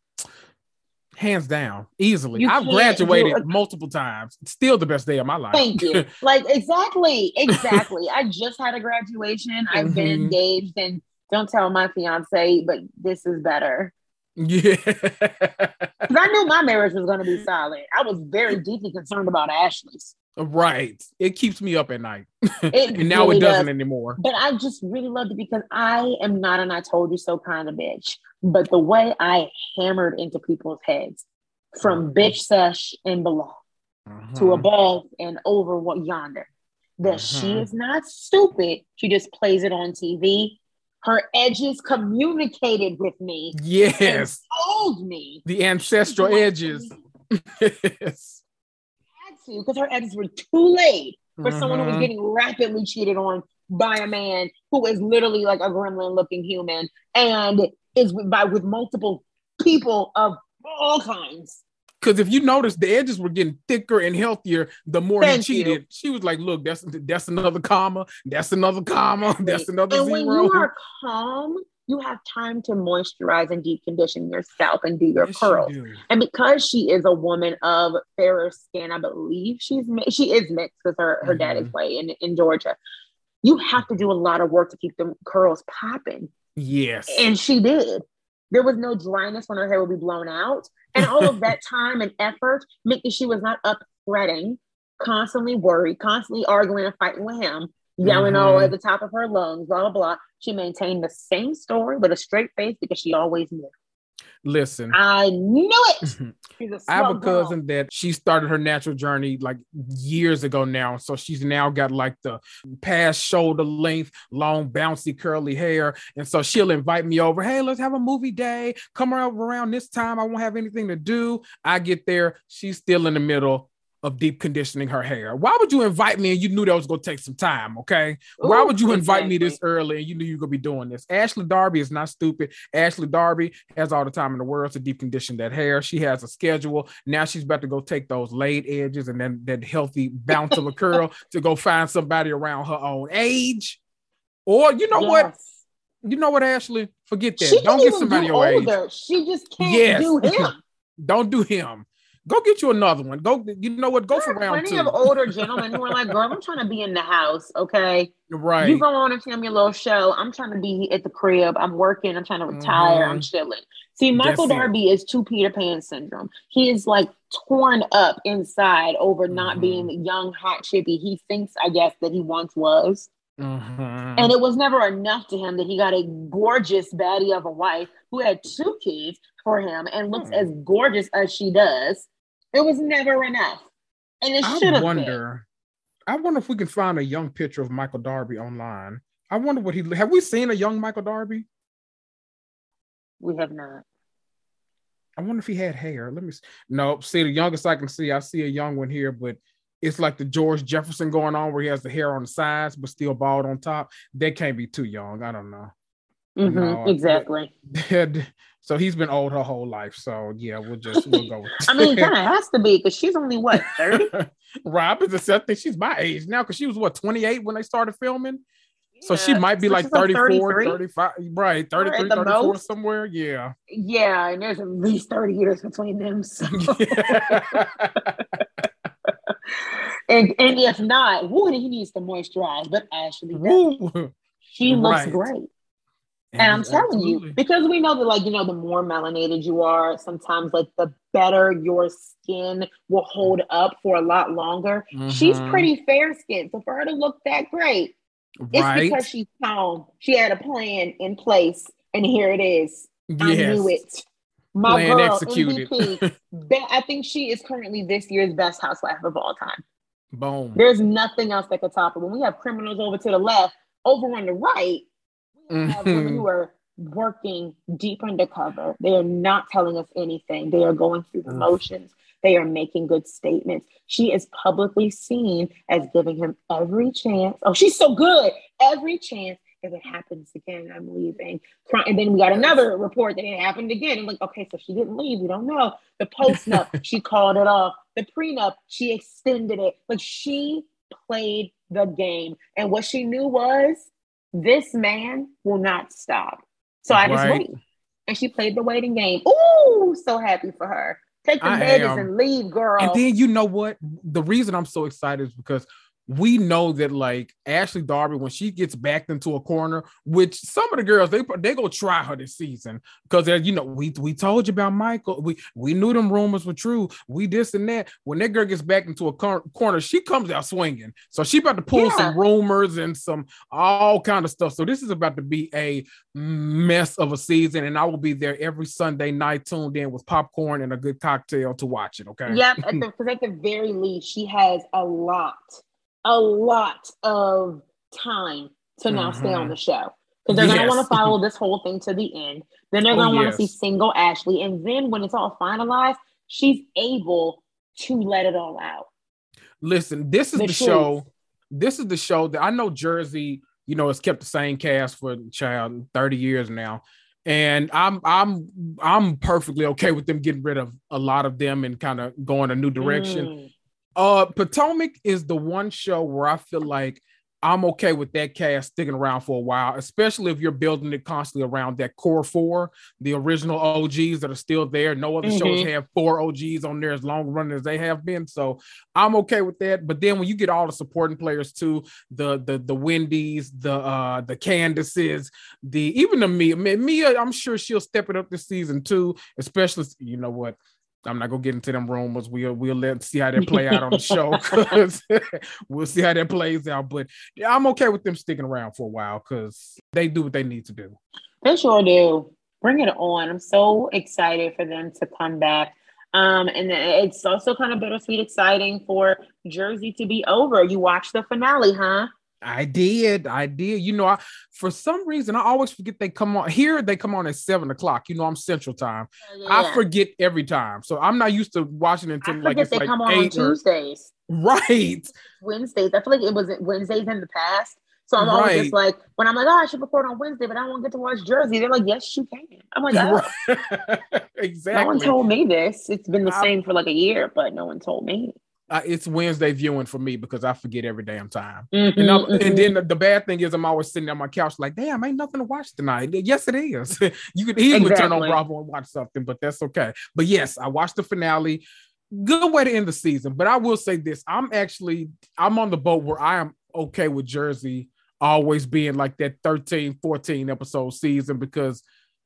Hands down, easily. I've graduated multiple times. It's still the best day of my life. Thank you. Like, exactly. I just had a graduation. I've been engaged, and don't tell my fiance, but this is better. Yeah. Because I knew my marriage was going to be solid. I was very deeply concerned about Ashley's. Right. It keeps me up at night. And now it doesn't anymore. But I just really loved it because I am not an I told you so kind of bitch. But the way I hammered into people's heads from bitch sesh and below to above and over what yonder, that she is not stupid. She just plays it on TV. Her edges communicated with me. Yes. Told me. The ancestral edges. Yes. Because her edges were too late for someone who was getting rapidly cheated on by a man who is literally like a gremlin looking human and is with multiple people of all kinds. Because if you notice, the edges were getting thicker and healthier the more he cheated. She was like, look, that's another comma, that's another comma, that's another zero. And when you are calm, you have time to moisturize and deep condition your scalp and do your curls. And because she is a woman of fairer skin, I believe she is mixed because her dad is white in Georgia. You have to do a lot of work to keep the curls popping. Yes. And she did. There was no dryness when her hair would be blown out. And all of that time and effort meant that she was not up fretting, constantly worried, constantly arguing and fighting with him, yelling all at the top of her lungs, blah, blah, blah. She maintained the same story with a straight face because she always knew. Listen. I knew it. I have a cousin that she started her natural journey like years ago now. So she's now got like the past shoulder length, long, bouncy, curly hair. And so she'll invite me over. Hey, let's have a movie day. Come around this time. I won't have anything to do. I get there. She's still in the middle of deep conditioning her hair. Why would you invite me and you knew that was going to take some time, okay? Why would you invite me this early and you knew you were going to be doing this? Ashley Darby is not stupid. Ashley Darby has all the time in the world to deep condition that hair. She has a schedule. Now she's about to go take those laid edges and then that healthy bounce of a curl to go find somebody around her own age. Or you know what? You know what, Ashley? Forget that. Don't get somebody your age. She just can't do him. Don't do him. Go get you another one. Go, you know what? Go for round two. Plenty of older gentlemen who are like, girl, I'm trying to be in the house, okay? Right. You go on and film your little show. I'm trying to be at the crib. I'm working. I'm trying to retire. I'm chilling. See, Michael Darby is two Peter Pan syndrome. He is like torn up inside over not being the young, hot chippy he thinks, I guess, that he once was. And it was never enough to him that he got a gorgeous baddie of a wife who had 2 kids for him and looks as gorgeous as she does. It was never enough. And it should have been. I wonder if we can find a young picture of Michael Darby online. I wonder what have we seen a young Michael Darby? We have not. I wonder if he had hair. Let me see. No, see, the youngest I can see, I see a young one here, but it's like the George Jefferson going on where he has the hair on the sides, but still bald on top. That can't be too young. I don't know. No, exactly. So he's been old her whole life. So yeah, we'll go with I mean, it kind of has to be because she's only what, 30? Right. I think she's my age now because she was what, 28 when they started filming. Yeah. So she might be like 34, 35, right? 33, 34 somewhere. Yeah. Yeah, and there's at least 30 years between them. So. and if not, he needs to moisturize. But Ashley does. She looks great. And I'm telling you, because we know that, like, you know, the more melanated you are, sometimes like the better your skin will hold up for a lot longer. She's pretty fair skinned. So for her to look that great, it's because she's calm. She had a plan in place, and here it is. Yes. I knew it. My plan girl, executed. MVP. I think she is currently this year's best housewife of all time. Boom. There's nothing else that could top it. When we have criminals over to the left, over on the right, we have women who are working deep undercover. They are not telling us anything. They are going through the motions. They are making good statements. She is publicly seen as giving him every chance. Oh, she's so good. Every chance. If it happens again, I'm leaving. And then we got another report that it happened again. I'm like, okay, so she didn't leave. We don't know. The post-nup, she called it off. The prenup, she extended it. Like, she played the game. And what she knew was, this man will not stop. So I just wait. And she played the waiting game. Ooh, so happy for her. Take the babies and leave, girl. And then you know what? The reason I'm so excited is because we know that like Ashley Darby, when she gets backed into a corner, which some of the girls they go try her this season because you know we told you about Michael, we knew them rumors were true, we this and that. When that girl gets back into a corner, she comes out swinging. So she about to pull some rumors and some all kind of stuff. So this is about to be a mess of a season, and I will be there every Sunday night tuned in with popcorn and a good cocktail to watch it. Okay. Yep. Because at the very least, she has a lot of time to now stay on the show. Because they're going to want to follow this whole thing to the end. Then they're going to want to see single Ashley. And then when it's all finalized, she's able to let it all out. Listen, this is the show. This is the show that I know Jersey, you know, has kept the same cast for 30 years now. And I'm perfectly okay with them getting rid of a lot of them and kind of going a new direction. Potomac is the one show where I feel like I'm okay with that cast sticking around for a while, especially if you're building it constantly around that core four, the original OGs that are still there. No other shows have 4 OGs on there as long running as they have been. So I'm okay with that. But then when you get all the supporting players too, the Wendy's, the Candaces, even the Mia, I'm sure she'll step it up this season too, especially, you know what? I'm not gonna get into them rumors. We'll see how that play out on the show. We'll see how that plays out. But yeah, I'm okay with them sticking around for a while because they do what they need to do. They sure do. Bring it on. I'm so excited for them to come back. And it's also kind of bittersweet exciting for Jersey to be over. You watched the finale, huh? I did. You know, for some reason, I always forget they come on here. They come on at 7:00. You know, I'm Central Time. Yeah. I forget every time. So I'm not used to watching it until like it's they like come on Tuesdays. Right. Wednesdays. I feel like it was Wednesdays in the past. So I'm always just like, when I'm like, oh, I should record on Wednesday, but I won't get to watch Jersey. They're like, yes, you can. I'm like, oh. Exactly. No one told me this. It's been the same for like a year, but no one told me. It's Wednesday viewing for me because I forget every damn time. And then the bad thing is I'm always sitting on my couch like, damn, ain't nothing to watch tonight. Yes, it is. You could easily turn on Bravo and watch something, but that's okay. But yes, I watched the finale. Good way to end the season. But I will say this. I'm on the boat where I am okay with Jersey always being like that 13, 14 episode season because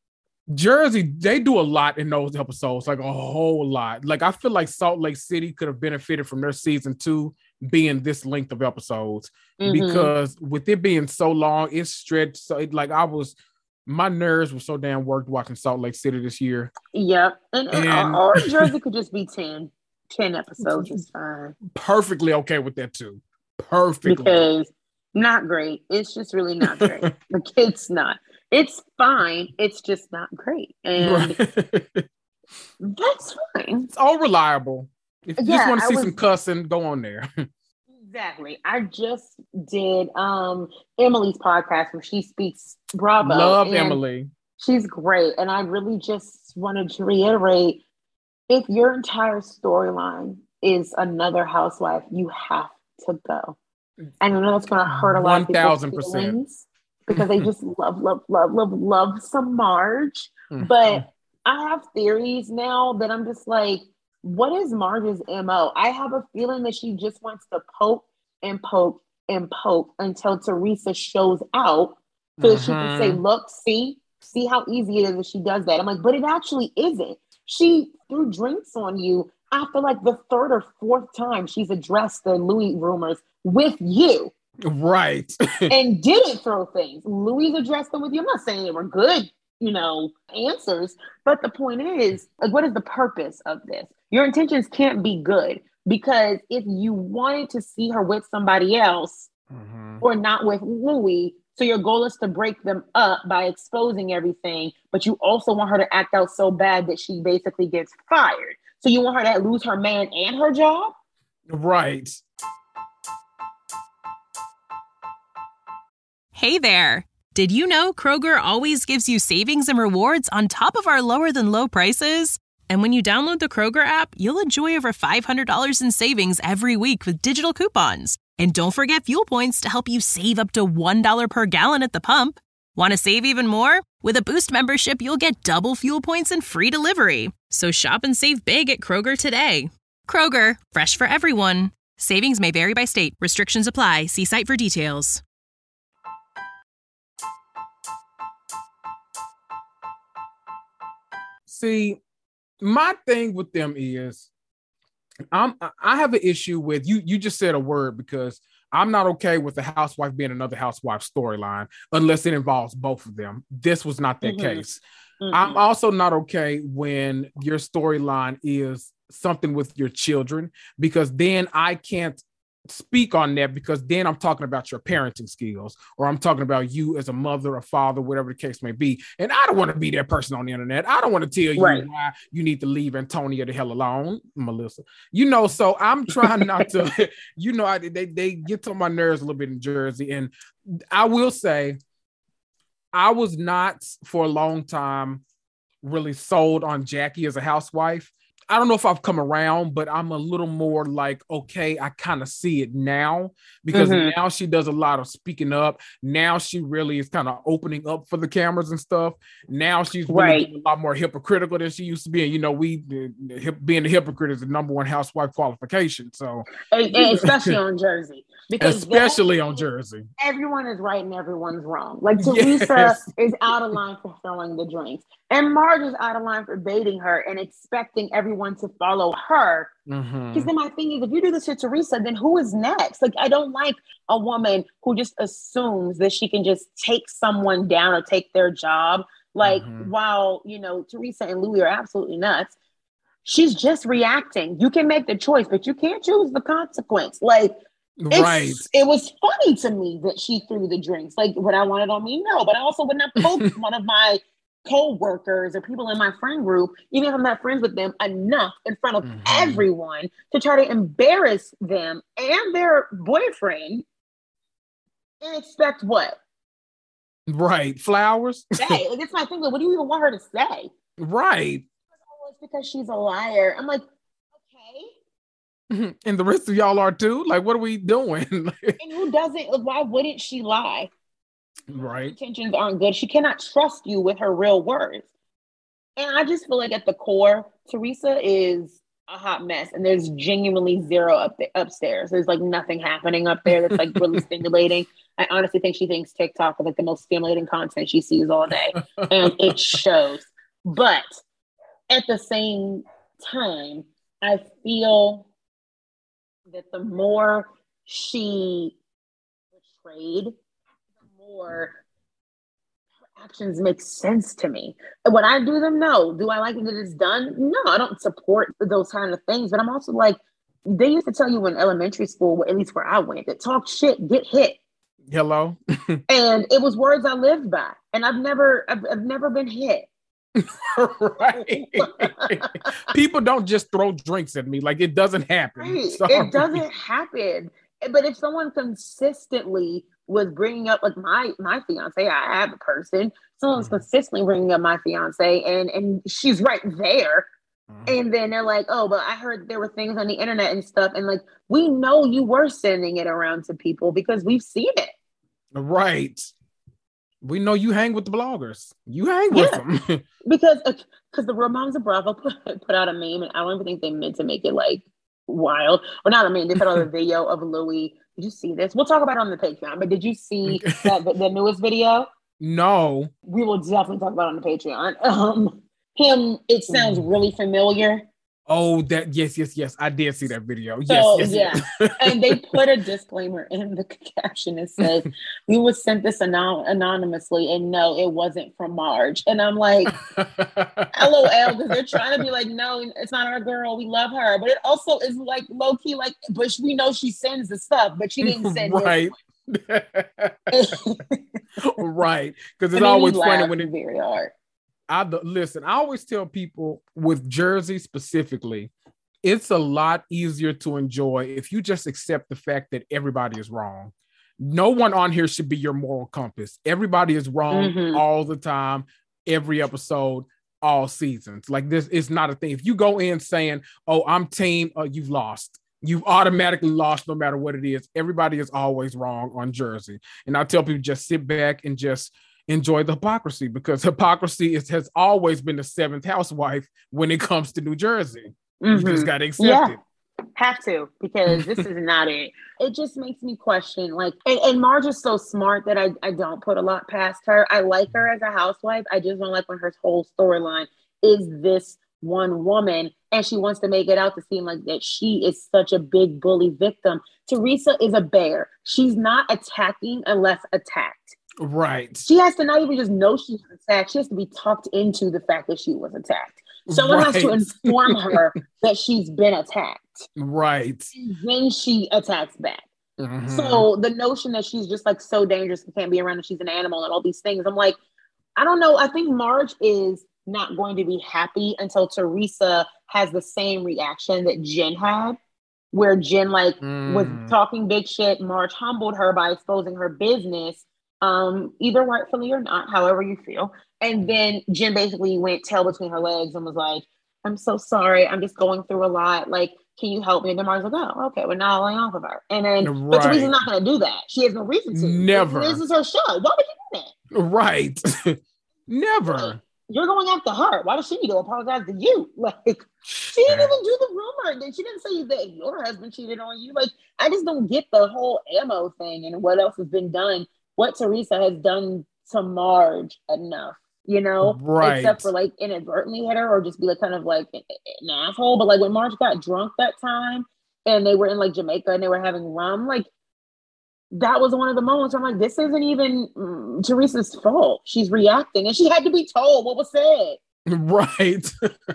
Jersey, they do a lot in those episodes, like a whole lot. Like I feel like Salt Lake City could have benefited from their season 2 being this length of episodes because with it being so long, it's stretched. So my nerves were so damn worked watching Salt Lake City this year. Yep. And or Jersey could just be 10 episodes is fine. Perfectly okay with that too. Perfectly. Because not great. It's just really not great. Like it's not. It's fine. It's just not great. And that's fine. It's all reliable. If you just want to see some cussing, go on there. Exactly. I just did Emily's podcast where she speaks Bravo. Love Emily. She's great. And I really just wanted to reiterate, if your entire storyline is another housewife, you have to go. And I know that's going to hurt a lot of people's feelings. Because they just love some Marge. But I have theories now that I'm just like, what is Marge's MO? I have a feeling that she just wants to poke and poke and poke until Teresa shows out so that she can say, look, see how easy it is if she does that. I'm like, but it actually isn't. She threw drinks on you after like the 3rd or 4th time she's addressed the Louis rumors with you. Right. And didn't throw things. Louise addressed them with you. I'm not saying they were good, answers, but the point is, like, what is the purpose of this? Your intentions can't be good because if you wanted to see her with somebody else or not with Louis, so your goal is to break them up by exposing everything, but you also want her to act out so bad that she basically gets fired. So you want her to lose her man and her job? Right. Hey there. Did you know Kroger always gives you savings and rewards on top of our lower than low prices? And when you download the Kroger app, you'll enjoy over $500 in savings every week with digital coupons. And don't forget fuel points to help you save up to $1 per gallon at the pump. Want to save even more? With a Boost membership, you'll get double fuel points and free delivery. So shop and save big at Kroger today. Kroger, fresh for everyone. Savings may vary by state. Restrictions apply. See site for details. See, my thing with them is I have an issue with you. You just said a word, because I'm not okay with the housewife being another housewife storyline unless it involves both of them. This was not that case. I'm also not okay when your storyline is something with your children, because then I can't speak on that, because then I'm talking about your parenting skills, or I'm talking about you as a mother, a father, whatever the case may be. And I don't want to be that person on the internet. I don't want to tell you why you need to leave Antonia the hell alone, Melissa. So I'm trying not to, they get on my nerves a little bit in Jersey. And I will say, I was not for a long time really sold on Jackie as a housewife. I don't know if I've come around, but I'm a little more like, okay, I kind of see it now, because now she does a lot of speaking up. Now she really is kind of opening up for the cameras and stuff. Now she's really a lot more hypocritical than she used to be. And, being a hypocrite is the number one housewife qualification. So, and especially on Jersey. Because on Jersey. Everyone is right and everyone's wrong. Like Teresa is out of line for filling the drinks. And Marge is out of line for baiting her and expecting everyone to follow her. Because then my thing is, if you do this to Teresa, then who is next? Like, I don't like a woman who just assumes that she can just take someone down or take their job. Like, while, Teresa and Louis are absolutely nuts, she's just reacting. You can make the choice, but you can't choose the consequence. Like, it was funny to me that she threw the drinks. Like, would I want it on me? No, but I also would not poke one of my co-workers or people in my friend group, even if I'm not friends with them enough, in front of everyone to try to embarrass them and their boyfriend and expect what? Right. Flowers? Hey, like, it's my thing. Like, what do you even want her to say? Right. Oh, it's because she's a liar. I'm like, okay. And the rest of y'all are too? Like, what are we doing? And who doesn't? Why wouldn't she lie? Right. Intentions aren't good. She cannot trust you with her real words. And I just feel like at the core, Teresa is a hot mess. And there's genuinely zero upstairs. There's like nothing happening up there that's like really stimulating. I honestly think she thinks TikTok is like the most stimulating content she sees all day. And it shows. But at the same time, I feel that the more she betrayed, or her actions make sense to me. When I do them, no. Do I like that it's done? No, I don't support those kind of things. But I'm also like, they used to tell you in elementary school, at least where I went, that talk shit, get hit. Hello. And it was words I lived by. And I've never been hit. Right. People don't just throw drinks at me. Like, it doesn't happen. Right. It doesn't happen. But if someone consistently was bringing up, like my fiance, I have a person, someone's consistently bringing up my fiance and she's right there. And then they're like, oh, but I heard there were things on the internet and stuff. And like, we know you were sending it around to people because we've seen it. Right. We know you hang with the bloggers. You hang with them. because the Real Moms of Bravo put out a meme, and I don't even think they meant to make it like wild. Or not a meme. They put out a video of Louis. Did you see this? We'll talk about it on the Patreon. But did you see the newest video? No. We will definitely talk about it on the Patreon. It sounds really familiar. Oh, that yes. I did see that video. So, yes. And they put a disclaimer in the caption that says, "We was sent this anonymously, and no, it wasn't from Marge." And I'm like, LOL, because they're trying to be like, no, it's not our girl. We love her, but it also is like low key, like, but we know she sends the stuff, but she didn't send right. This right, because it's always funny when it's very hard. Listen, I always tell people with Jersey specifically, it's a lot easier to enjoy if you just accept the fact that everybody is wrong. No one on here should be your moral compass. Everybody is wrong all the time, every episode, all seasons. Like this is not a thing. If you go in saying, oh, I'm team, you've lost. You've automatically lost no matter what it is. Everybody is always wrong on Jersey. And I tell people just sit back and just enjoy the hypocrisy, because hypocrisy has always been the seventh housewife when it comes to New Jersey. You just got to accept it. Have to, because this is not it. It just makes me question, like, and Marge is so smart that I don't put a lot past her. I like her as a housewife. I just don't like when her whole storyline is this one woman, and she wants to make it out to seem like that she is such a big bully victim. Teresa is a bear. She's not attacking unless attacked. Right. She has to not even just know she's attacked. She has to be talked into the fact that she was attacked. Someone has to inform her that she's been attacked. Right. And then she attacks back. So the notion that she's just like so dangerous and can't be around and she's an animal and all these things, I'm like, I don't know. I think Marge is not going to be happy until Teresa has the same reaction that Jen had, where Jen was talking big shit. Marge humbled her by exposing her business. Either rightfully or not, however you feel. And then Jen basically went tail between her legs and was like, I'm so sorry. I'm just going through a lot. Like, can you help me? And then Marge's like, oh, okay. We're not laying off of her. And then, but Teresa's not going to do that. She has no reason to. Never. This is her show. Why would you do that? Right. Never. Like, you're going after her. Why does she need to apologize to you? Like, she didn't even do the rumor. She didn't say that your husband cheated on you. Like, I just don't get the whole ammo thing and what else has been done. What Teresa has done to Marge enough, you know, right? Except for like inadvertently hit her or just be like kind of like an asshole. But like when Marge got drunk that time and they were in like Jamaica and they were having rum, like that was one of the moments where I'm like, this isn't even Teresa's fault. She's reacting and she had to be told what was said. Right.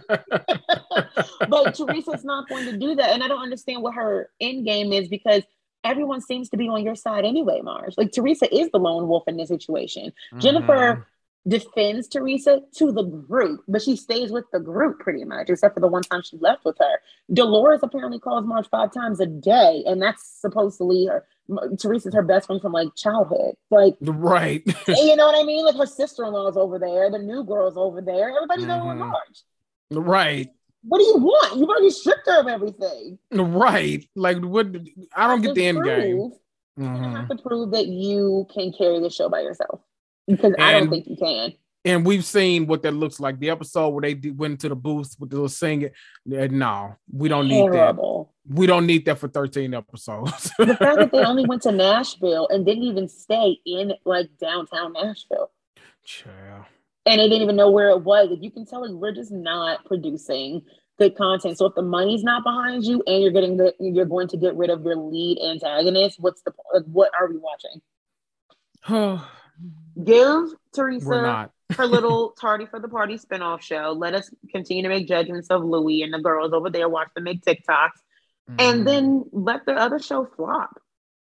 But Teresa's not going to do that. And I don't understand what her end game is, because everyone seems to be on your side anyway, Marge. Like, Teresa is the lone wolf in this situation. Jennifer defends Teresa to the group, but she stays with the group pretty much, except for the one time she left with her. Dolores apparently calls Marge 5 times a day, and that's supposedly her. Teresa's her best friend from like childhood. Like, right. You know what I mean? Like, her sister-in-law's over there, the new girl's over there. Everybody's over with Marge. Right. What do you want? You've already stripped her of everything. Right. Like, what? I don't get the end game. You have to prove that you can carry the show by yourself, because I don't think you can. And we've seen what that looks like. The episode where they went into the booth with the little singing. No, we don't need that. We don't need that for 13 episodes. The fact that they only went to Nashville and didn't even stay in like downtown Nashville. Yeah. And they didn't even know where it was. Like, you can tell, like, we're just not producing good content. So if the money's not behind you and you're going to get rid of your lead antagonist, what are we watching? Give Teresa her little Tardy for the Party spinoff show. Let us continue to make judgments of Louis and the girls over there, watch them make TikToks, and then let the other show flop.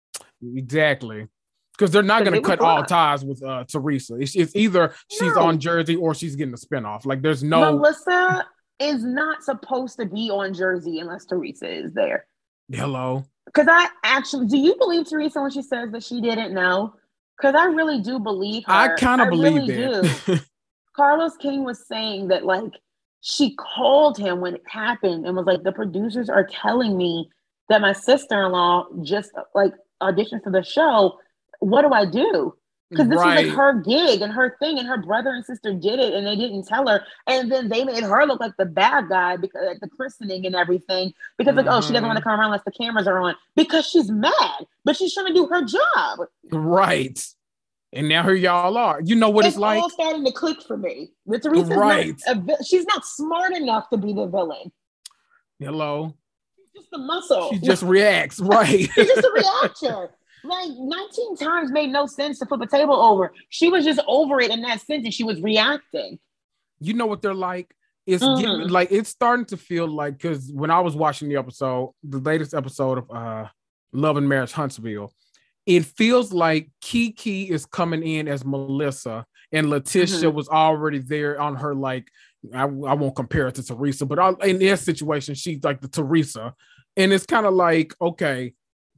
Exactly. Because they're not going to cut all ties with Teresa. It's either she's on Jersey or she's getting a spinoff. Like, there's no... Melissa is not supposed to be on Jersey unless Teresa is there. Hello? Because do you believe Teresa when she says that she didn't know? Because I really do believe her. I kind of believe that. Carlos King was saying that, like, she called him when it happened and was like, the producers are telling me that my sister-in-law just, like, auditioned for the show. What do I do? Because this was like her gig and her thing, and her brother and sister did it and they didn't tell her. And then they made her look like the bad guy because at the christening and everything. Because like, oh, she doesn't want to come around unless the cameras are on. Because she's mad, but she's trying to do her job. Right. And now here y'all are. You know what it's like? It's all starting to click for me. But Teresa's she's not smart enough to be the villain. Hello. She's just a muscle. She just reacts. Right. She's just a reactor. Like, 19 times made no sense to flip a table over. She was just over it in that sentence. She was reacting. You know what they're like? It's getting, like, it's starting to feel like, because when I was watching the latest episode of Love and Marriage Huntsville, it feels like Kiki is coming in as Melissa, and Letitia was already there on her, like, I won't compare it to Teresa, but in this situation, she's like the Teresa. And it's kind of like, okay,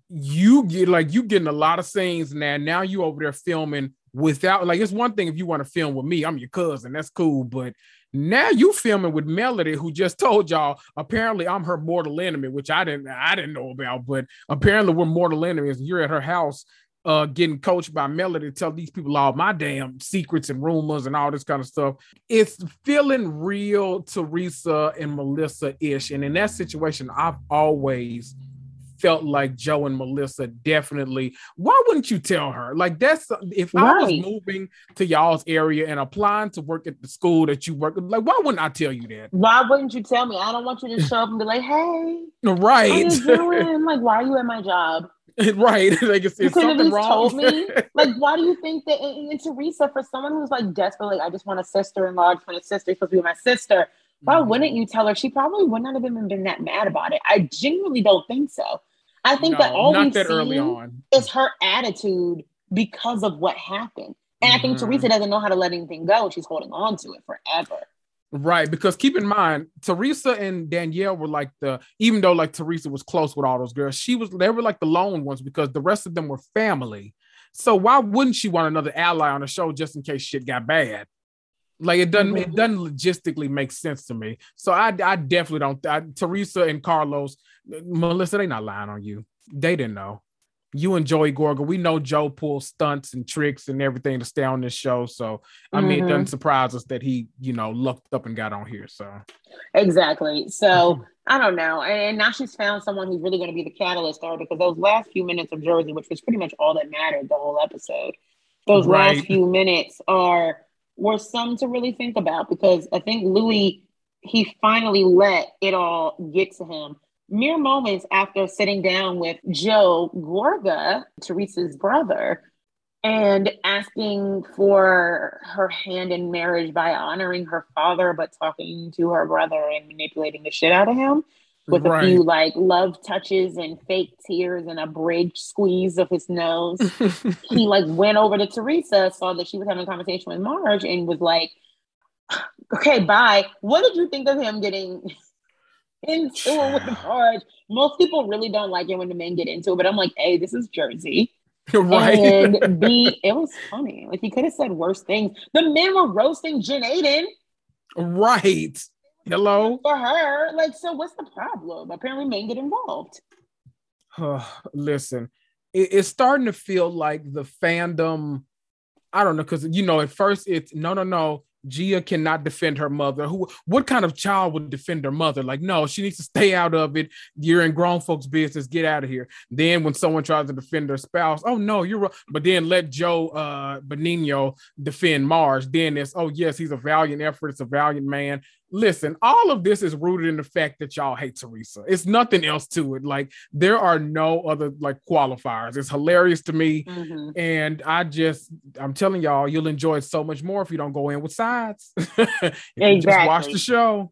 you getting a lot of scenes now. Now you over there filming without, like, it's one thing if you want to film with me, I'm your cousin, that's cool. But now you filming with Melody, who just told y'all apparently I'm her mortal enemy, which I didn't know about, but apparently we're mortal enemies. You're at her house getting coached by Melody to tell these people all my damn secrets and rumors and all this kind of stuff. It's feeling real Teresa and Melissa-ish. And in that situation, I've always felt like Joe and Melissa definitely. Why wouldn't you tell her? Like, that's if I was moving to y'all's area and applying to work at the school that you work, like, why wouldn't I tell you that? Why wouldn't you tell me? I don't want you to show up and be like, hey, right, how you doing? Like, why are you at my job? Right, like, it's something wrong. Told me. Like, why do you think that? And Teresa, for someone who's like desperate, like, I just want a sister-in-law, I just want a sister, you're supposed to be my sister. Why wouldn't you tell her? She probably would not have even been that mad about it. I genuinely don't think so. I think that all we've seen early on is her attitude because of what happened. And I think Teresa doesn't know how to let anything go. She's holding on to it forever. Right, because keep in mind, Teresa and Danielle were like even though like Teresa was close with all those girls, they were like the lone ones because the rest of them were family. So why wouldn't she want another ally on the show just in case shit got bad? Like, it doesn't logistically make sense to me. So I definitely don't. Teresa and Carlos, Melissa, they not lying on you. They didn't know. You and Joey Gorga, we know Joe pulls stunts and tricks and everything to stay on this show. So, I mean, it doesn't surprise us that he, looked up and got on here. So, exactly. So, I don't know. And now she's found someone who's really going to be the catalyst for her, because those last few minutes of Jersey, which was pretty much all that mattered the whole episode, those last few minutes were some to really think about, because I think Louis, he finally let it all get to him. Mere moments after sitting down with Joe Gorga, Teresa's brother, and asking for her hand in marriage by honoring her father, but talking to her brother and manipulating the shit out of him with a few like love touches and fake tears and a bridge squeeze of his nose. He like went over to Teresa, saw that she was having a conversation with Marge, and was like, okay, bye. What did you think of him getting into it with Marge? Most people really don't like it when the men get into it, but I'm like, hey, this is Jersey. Right. And it was funny. Like, he could have said worse things. The men were roasting Jen Aiden. Right. Hello. For her. Like, so what's the problem? Apparently men get involved. Listen, it's starting to feel like the fandom, I don't know, because at first it's no. Gia cannot defend her mother. What kind of child would defend her mother? Like, no, she needs to stay out of it. You're in grown folks' business. Get out of here. Then when someone tries to defend their spouse, oh no, you're wrong. But then let Joe Benigno defend Marge. Then it's, oh yes, he's a valiant effort. It's a valiant man. Listen, all of this is rooted in the fact that y'all hate Teresa. It's nothing else to it. Like, there are no other like qualifiers. It's hilarious to me. And I'm telling y'all, you'll enjoy it so much more if you don't go in with sides. You just watch the show.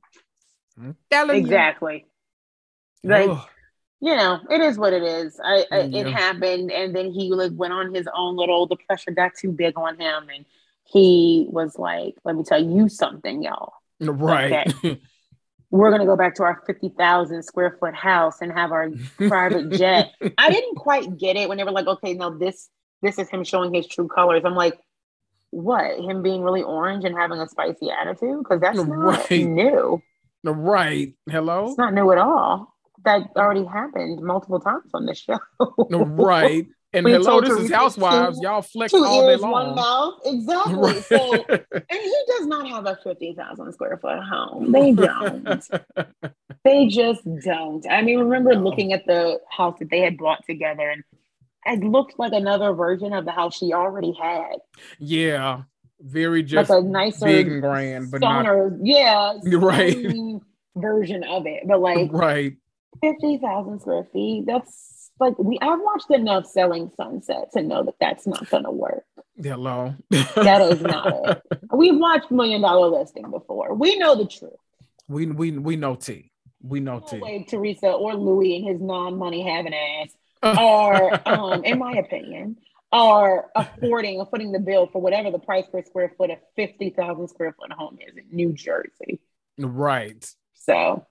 Exactly. Like, it is what it is. It happened, and then he like went on his own the pressure got too big on him, and he was like, let me tell you something, y'all. Right. Okay. We're going to go back to our 50,000 square foot house and have our private jet. I didn't quite get it when they were like, okay, no, this is him showing his true colors. I'm like, what? Him being really orange and having a spicy attitude? Because that's not new. Right. Hello? It's not new at all. That already happened multiple times on this show. Right. And hello, this is Housewives. Y'all flex all day long. One mouth. Exactly. Right. So, and he does not have a 50,000 square foot home. They don't. They just don't. I mean, remember looking at the house that they had bought together, and it looked like another version of the house she already had. Yeah. Very just like a nicer big brand, but stoner, right. version of it. But like 50,000 square feet, that's like, I've watched enough Selling Sunset to know that that's not going to work. Hello. That is not it. We've watched $1 Million Listing before. We know the truth. We know T. We know T. No way Teresa or Louis and his non-money having ass are, in my opinion, are footing the bill for whatever the price per square foot of 50,000 square foot home is in New Jersey. Right. So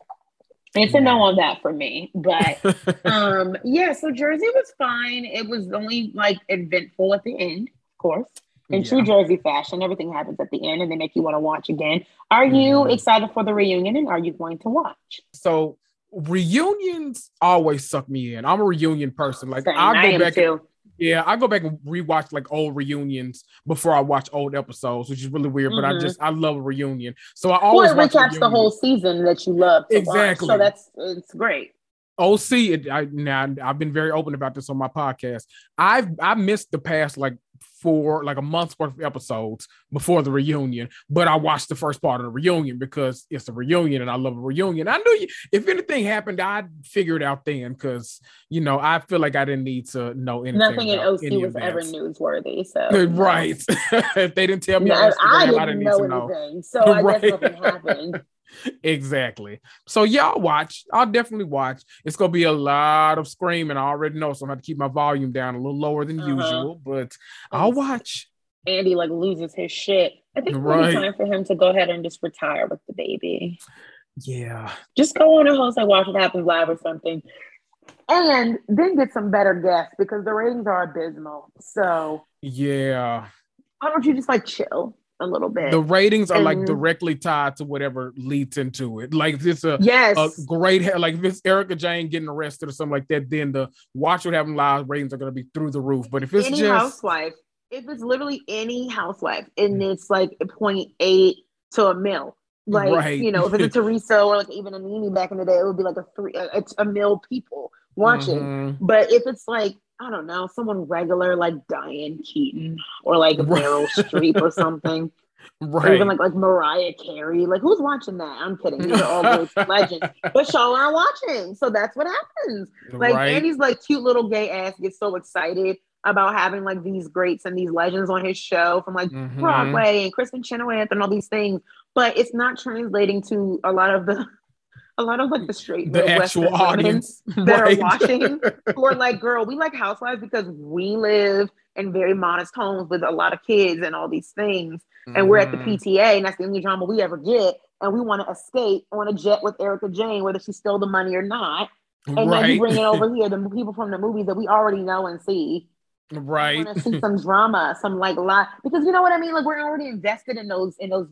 it's a no on that for me. But yeah, so Jersey was fine. It was only like eventful at the end, of course. In true Jersey fashion, everything happens at the end and they make you want to watch again. Are you excited for the reunion and are you going to watch? So reunions always suck me in. I'm a reunion person. Like I go back too. I go back and rewatch like old reunions before I watch old episodes, which is really weird. But I love a reunion. So I always it recaps the whole season that you love. Exactly. Watch. So it's great. OC, I've been very open about this on my podcast. I missed the past like a month's worth of episodes before the reunion, but I watched the first part of the reunion because it's a reunion and I love a reunion. I knew if anything happened, I'd figure it out then because I feel like I didn't need to know anything. Nothing in OC was ever newsworthy. So right, if they didn't tell me, I didn't know anything. So I guess nothing happened. Exactly. So yeah, I'll definitely watch. It's gonna be a lot of screaming. I already know, so I'm gonna have to keep my volume down a little lower than usual, but I'll watch. Andy like loses his shit. I think it's time for him to go ahead and just retire with the baby. Yeah. Just go on a host like Watch What Happens Live or something. And then get some better guests because the ratings are abysmal. So yeah. Why don't you just like chill a little bit? The ratings are like directly tied to whatever leads into it. Like if it's a great, like if it's Erica Jane getting arrested or something like that, then the Watch What Happens Live ratings are going to be through the roof. But if it's any housewife, if it's literally any housewife and it's like 0.8 to a mil, like if it's a Teresa or like even a Nene back in the day, it would be like a mil people watching. But if it's like, I don't know, someone regular like Diane Keaton or like Meryl Streep or something. Or even like Mariah Carey. Like, who's watching that? I'm kidding. These are all great legends. But y'all aren't watching. So that's what happens. Like, Andy's like cute little gay ass gets so excited about having like these greats and these legends on his show from like Broadway and Kristen Chenoweth and all these things. But it's not translating to a lot of like the straight the actual audience that are watching who are like, girl, we like housewives because we live in very modest homes with a lot of kids and all these things. And we're at the PTA and that's the only drama we ever get. And we want to escape on a jet with Erica Jane, whether she stole the money or not. And then you bring it over here, the people from the movies that we already know and see. Right. I want to see some drama, some like lot, because you know what I mean? Like we're already invested in those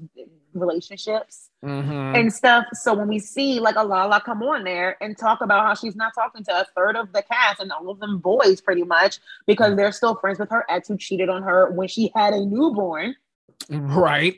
relationships and stuff. So when we see like a Lala come on there and talk about how she's not talking to a third of the cast and all of them boys pretty much because they're still friends with her ex who cheated on her when she had a newborn. Right.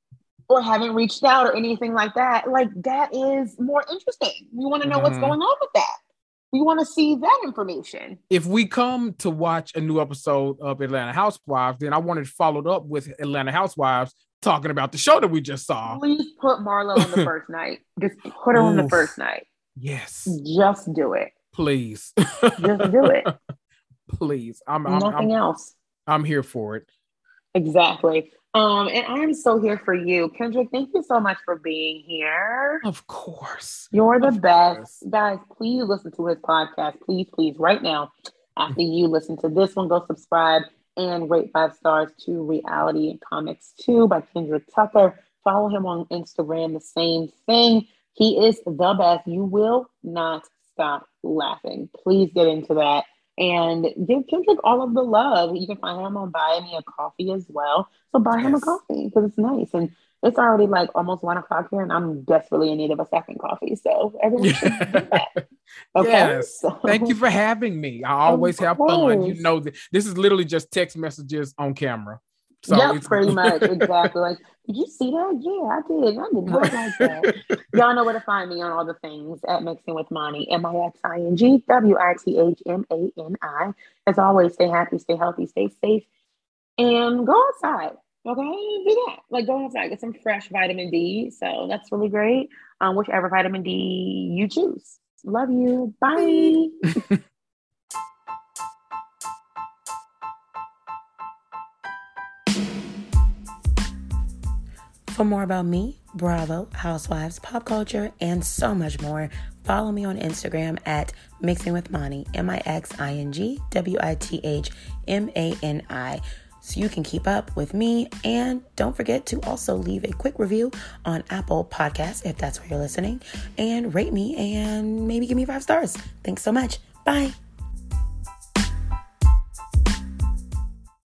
Or haven't reached out or anything like that. Like that is more interesting. We want to know what's going on with that. We want to see that information. If we come to watch a new episode of Atlanta Housewives, then I wanted to follow it up with Atlanta Housewives talking about the show that we just saw. Please put Marlo on the first night. Just put her on the first night. Yes. Just do it. Please. Just do it. Please. Nothing else. I'm here for it. Exactly. And I'm so here for you. Kendrick, thank you so much for being here. Of course. You're the best. Guys, please listen to his podcast. Please, right now. After you listen to this one, go subscribe and rate 5 stars to Reality and Comics 2 by Kendrick Tucker. Follow him on Instagram, the same thing. He is the best. You will not stop laughing. Please get into that. And give Kendrick all of the love. You can find him on Buy Me a Coffee as well. So buy him a coffee because it's nice. And it's already like almost 1 o'clock here and I'm desperately in need of a second coffee. So everyone should do that. Okay? Yes. So, thank you for having me. I always have fun. You know, this is literally just text messages on camera. So yeah, pretty much. Exactly. Like, did you see that? Yeah, I did. I did not like that. Y'all know where to find me on all the things at Mixing with Mani, MIXING, WITHMANI. As always, stay happy, stay healthy, stay safe, and go outside. Okay, do that. Like, go outside, get some fresh vitamin D. So that's really great. Whichever vitamin D you choose. Love you. Bye. For more about me, Bravo, Housewives, pop culture, and so much more, follow me on Instagram at Mixing with Mani, MixingWithMani, so you can keep up with me. And don't forget to also leave a quick review on Apple Podcasts if that's where you're listening, and rate me and maybe give me 5 stars. Thanks so much. Bye.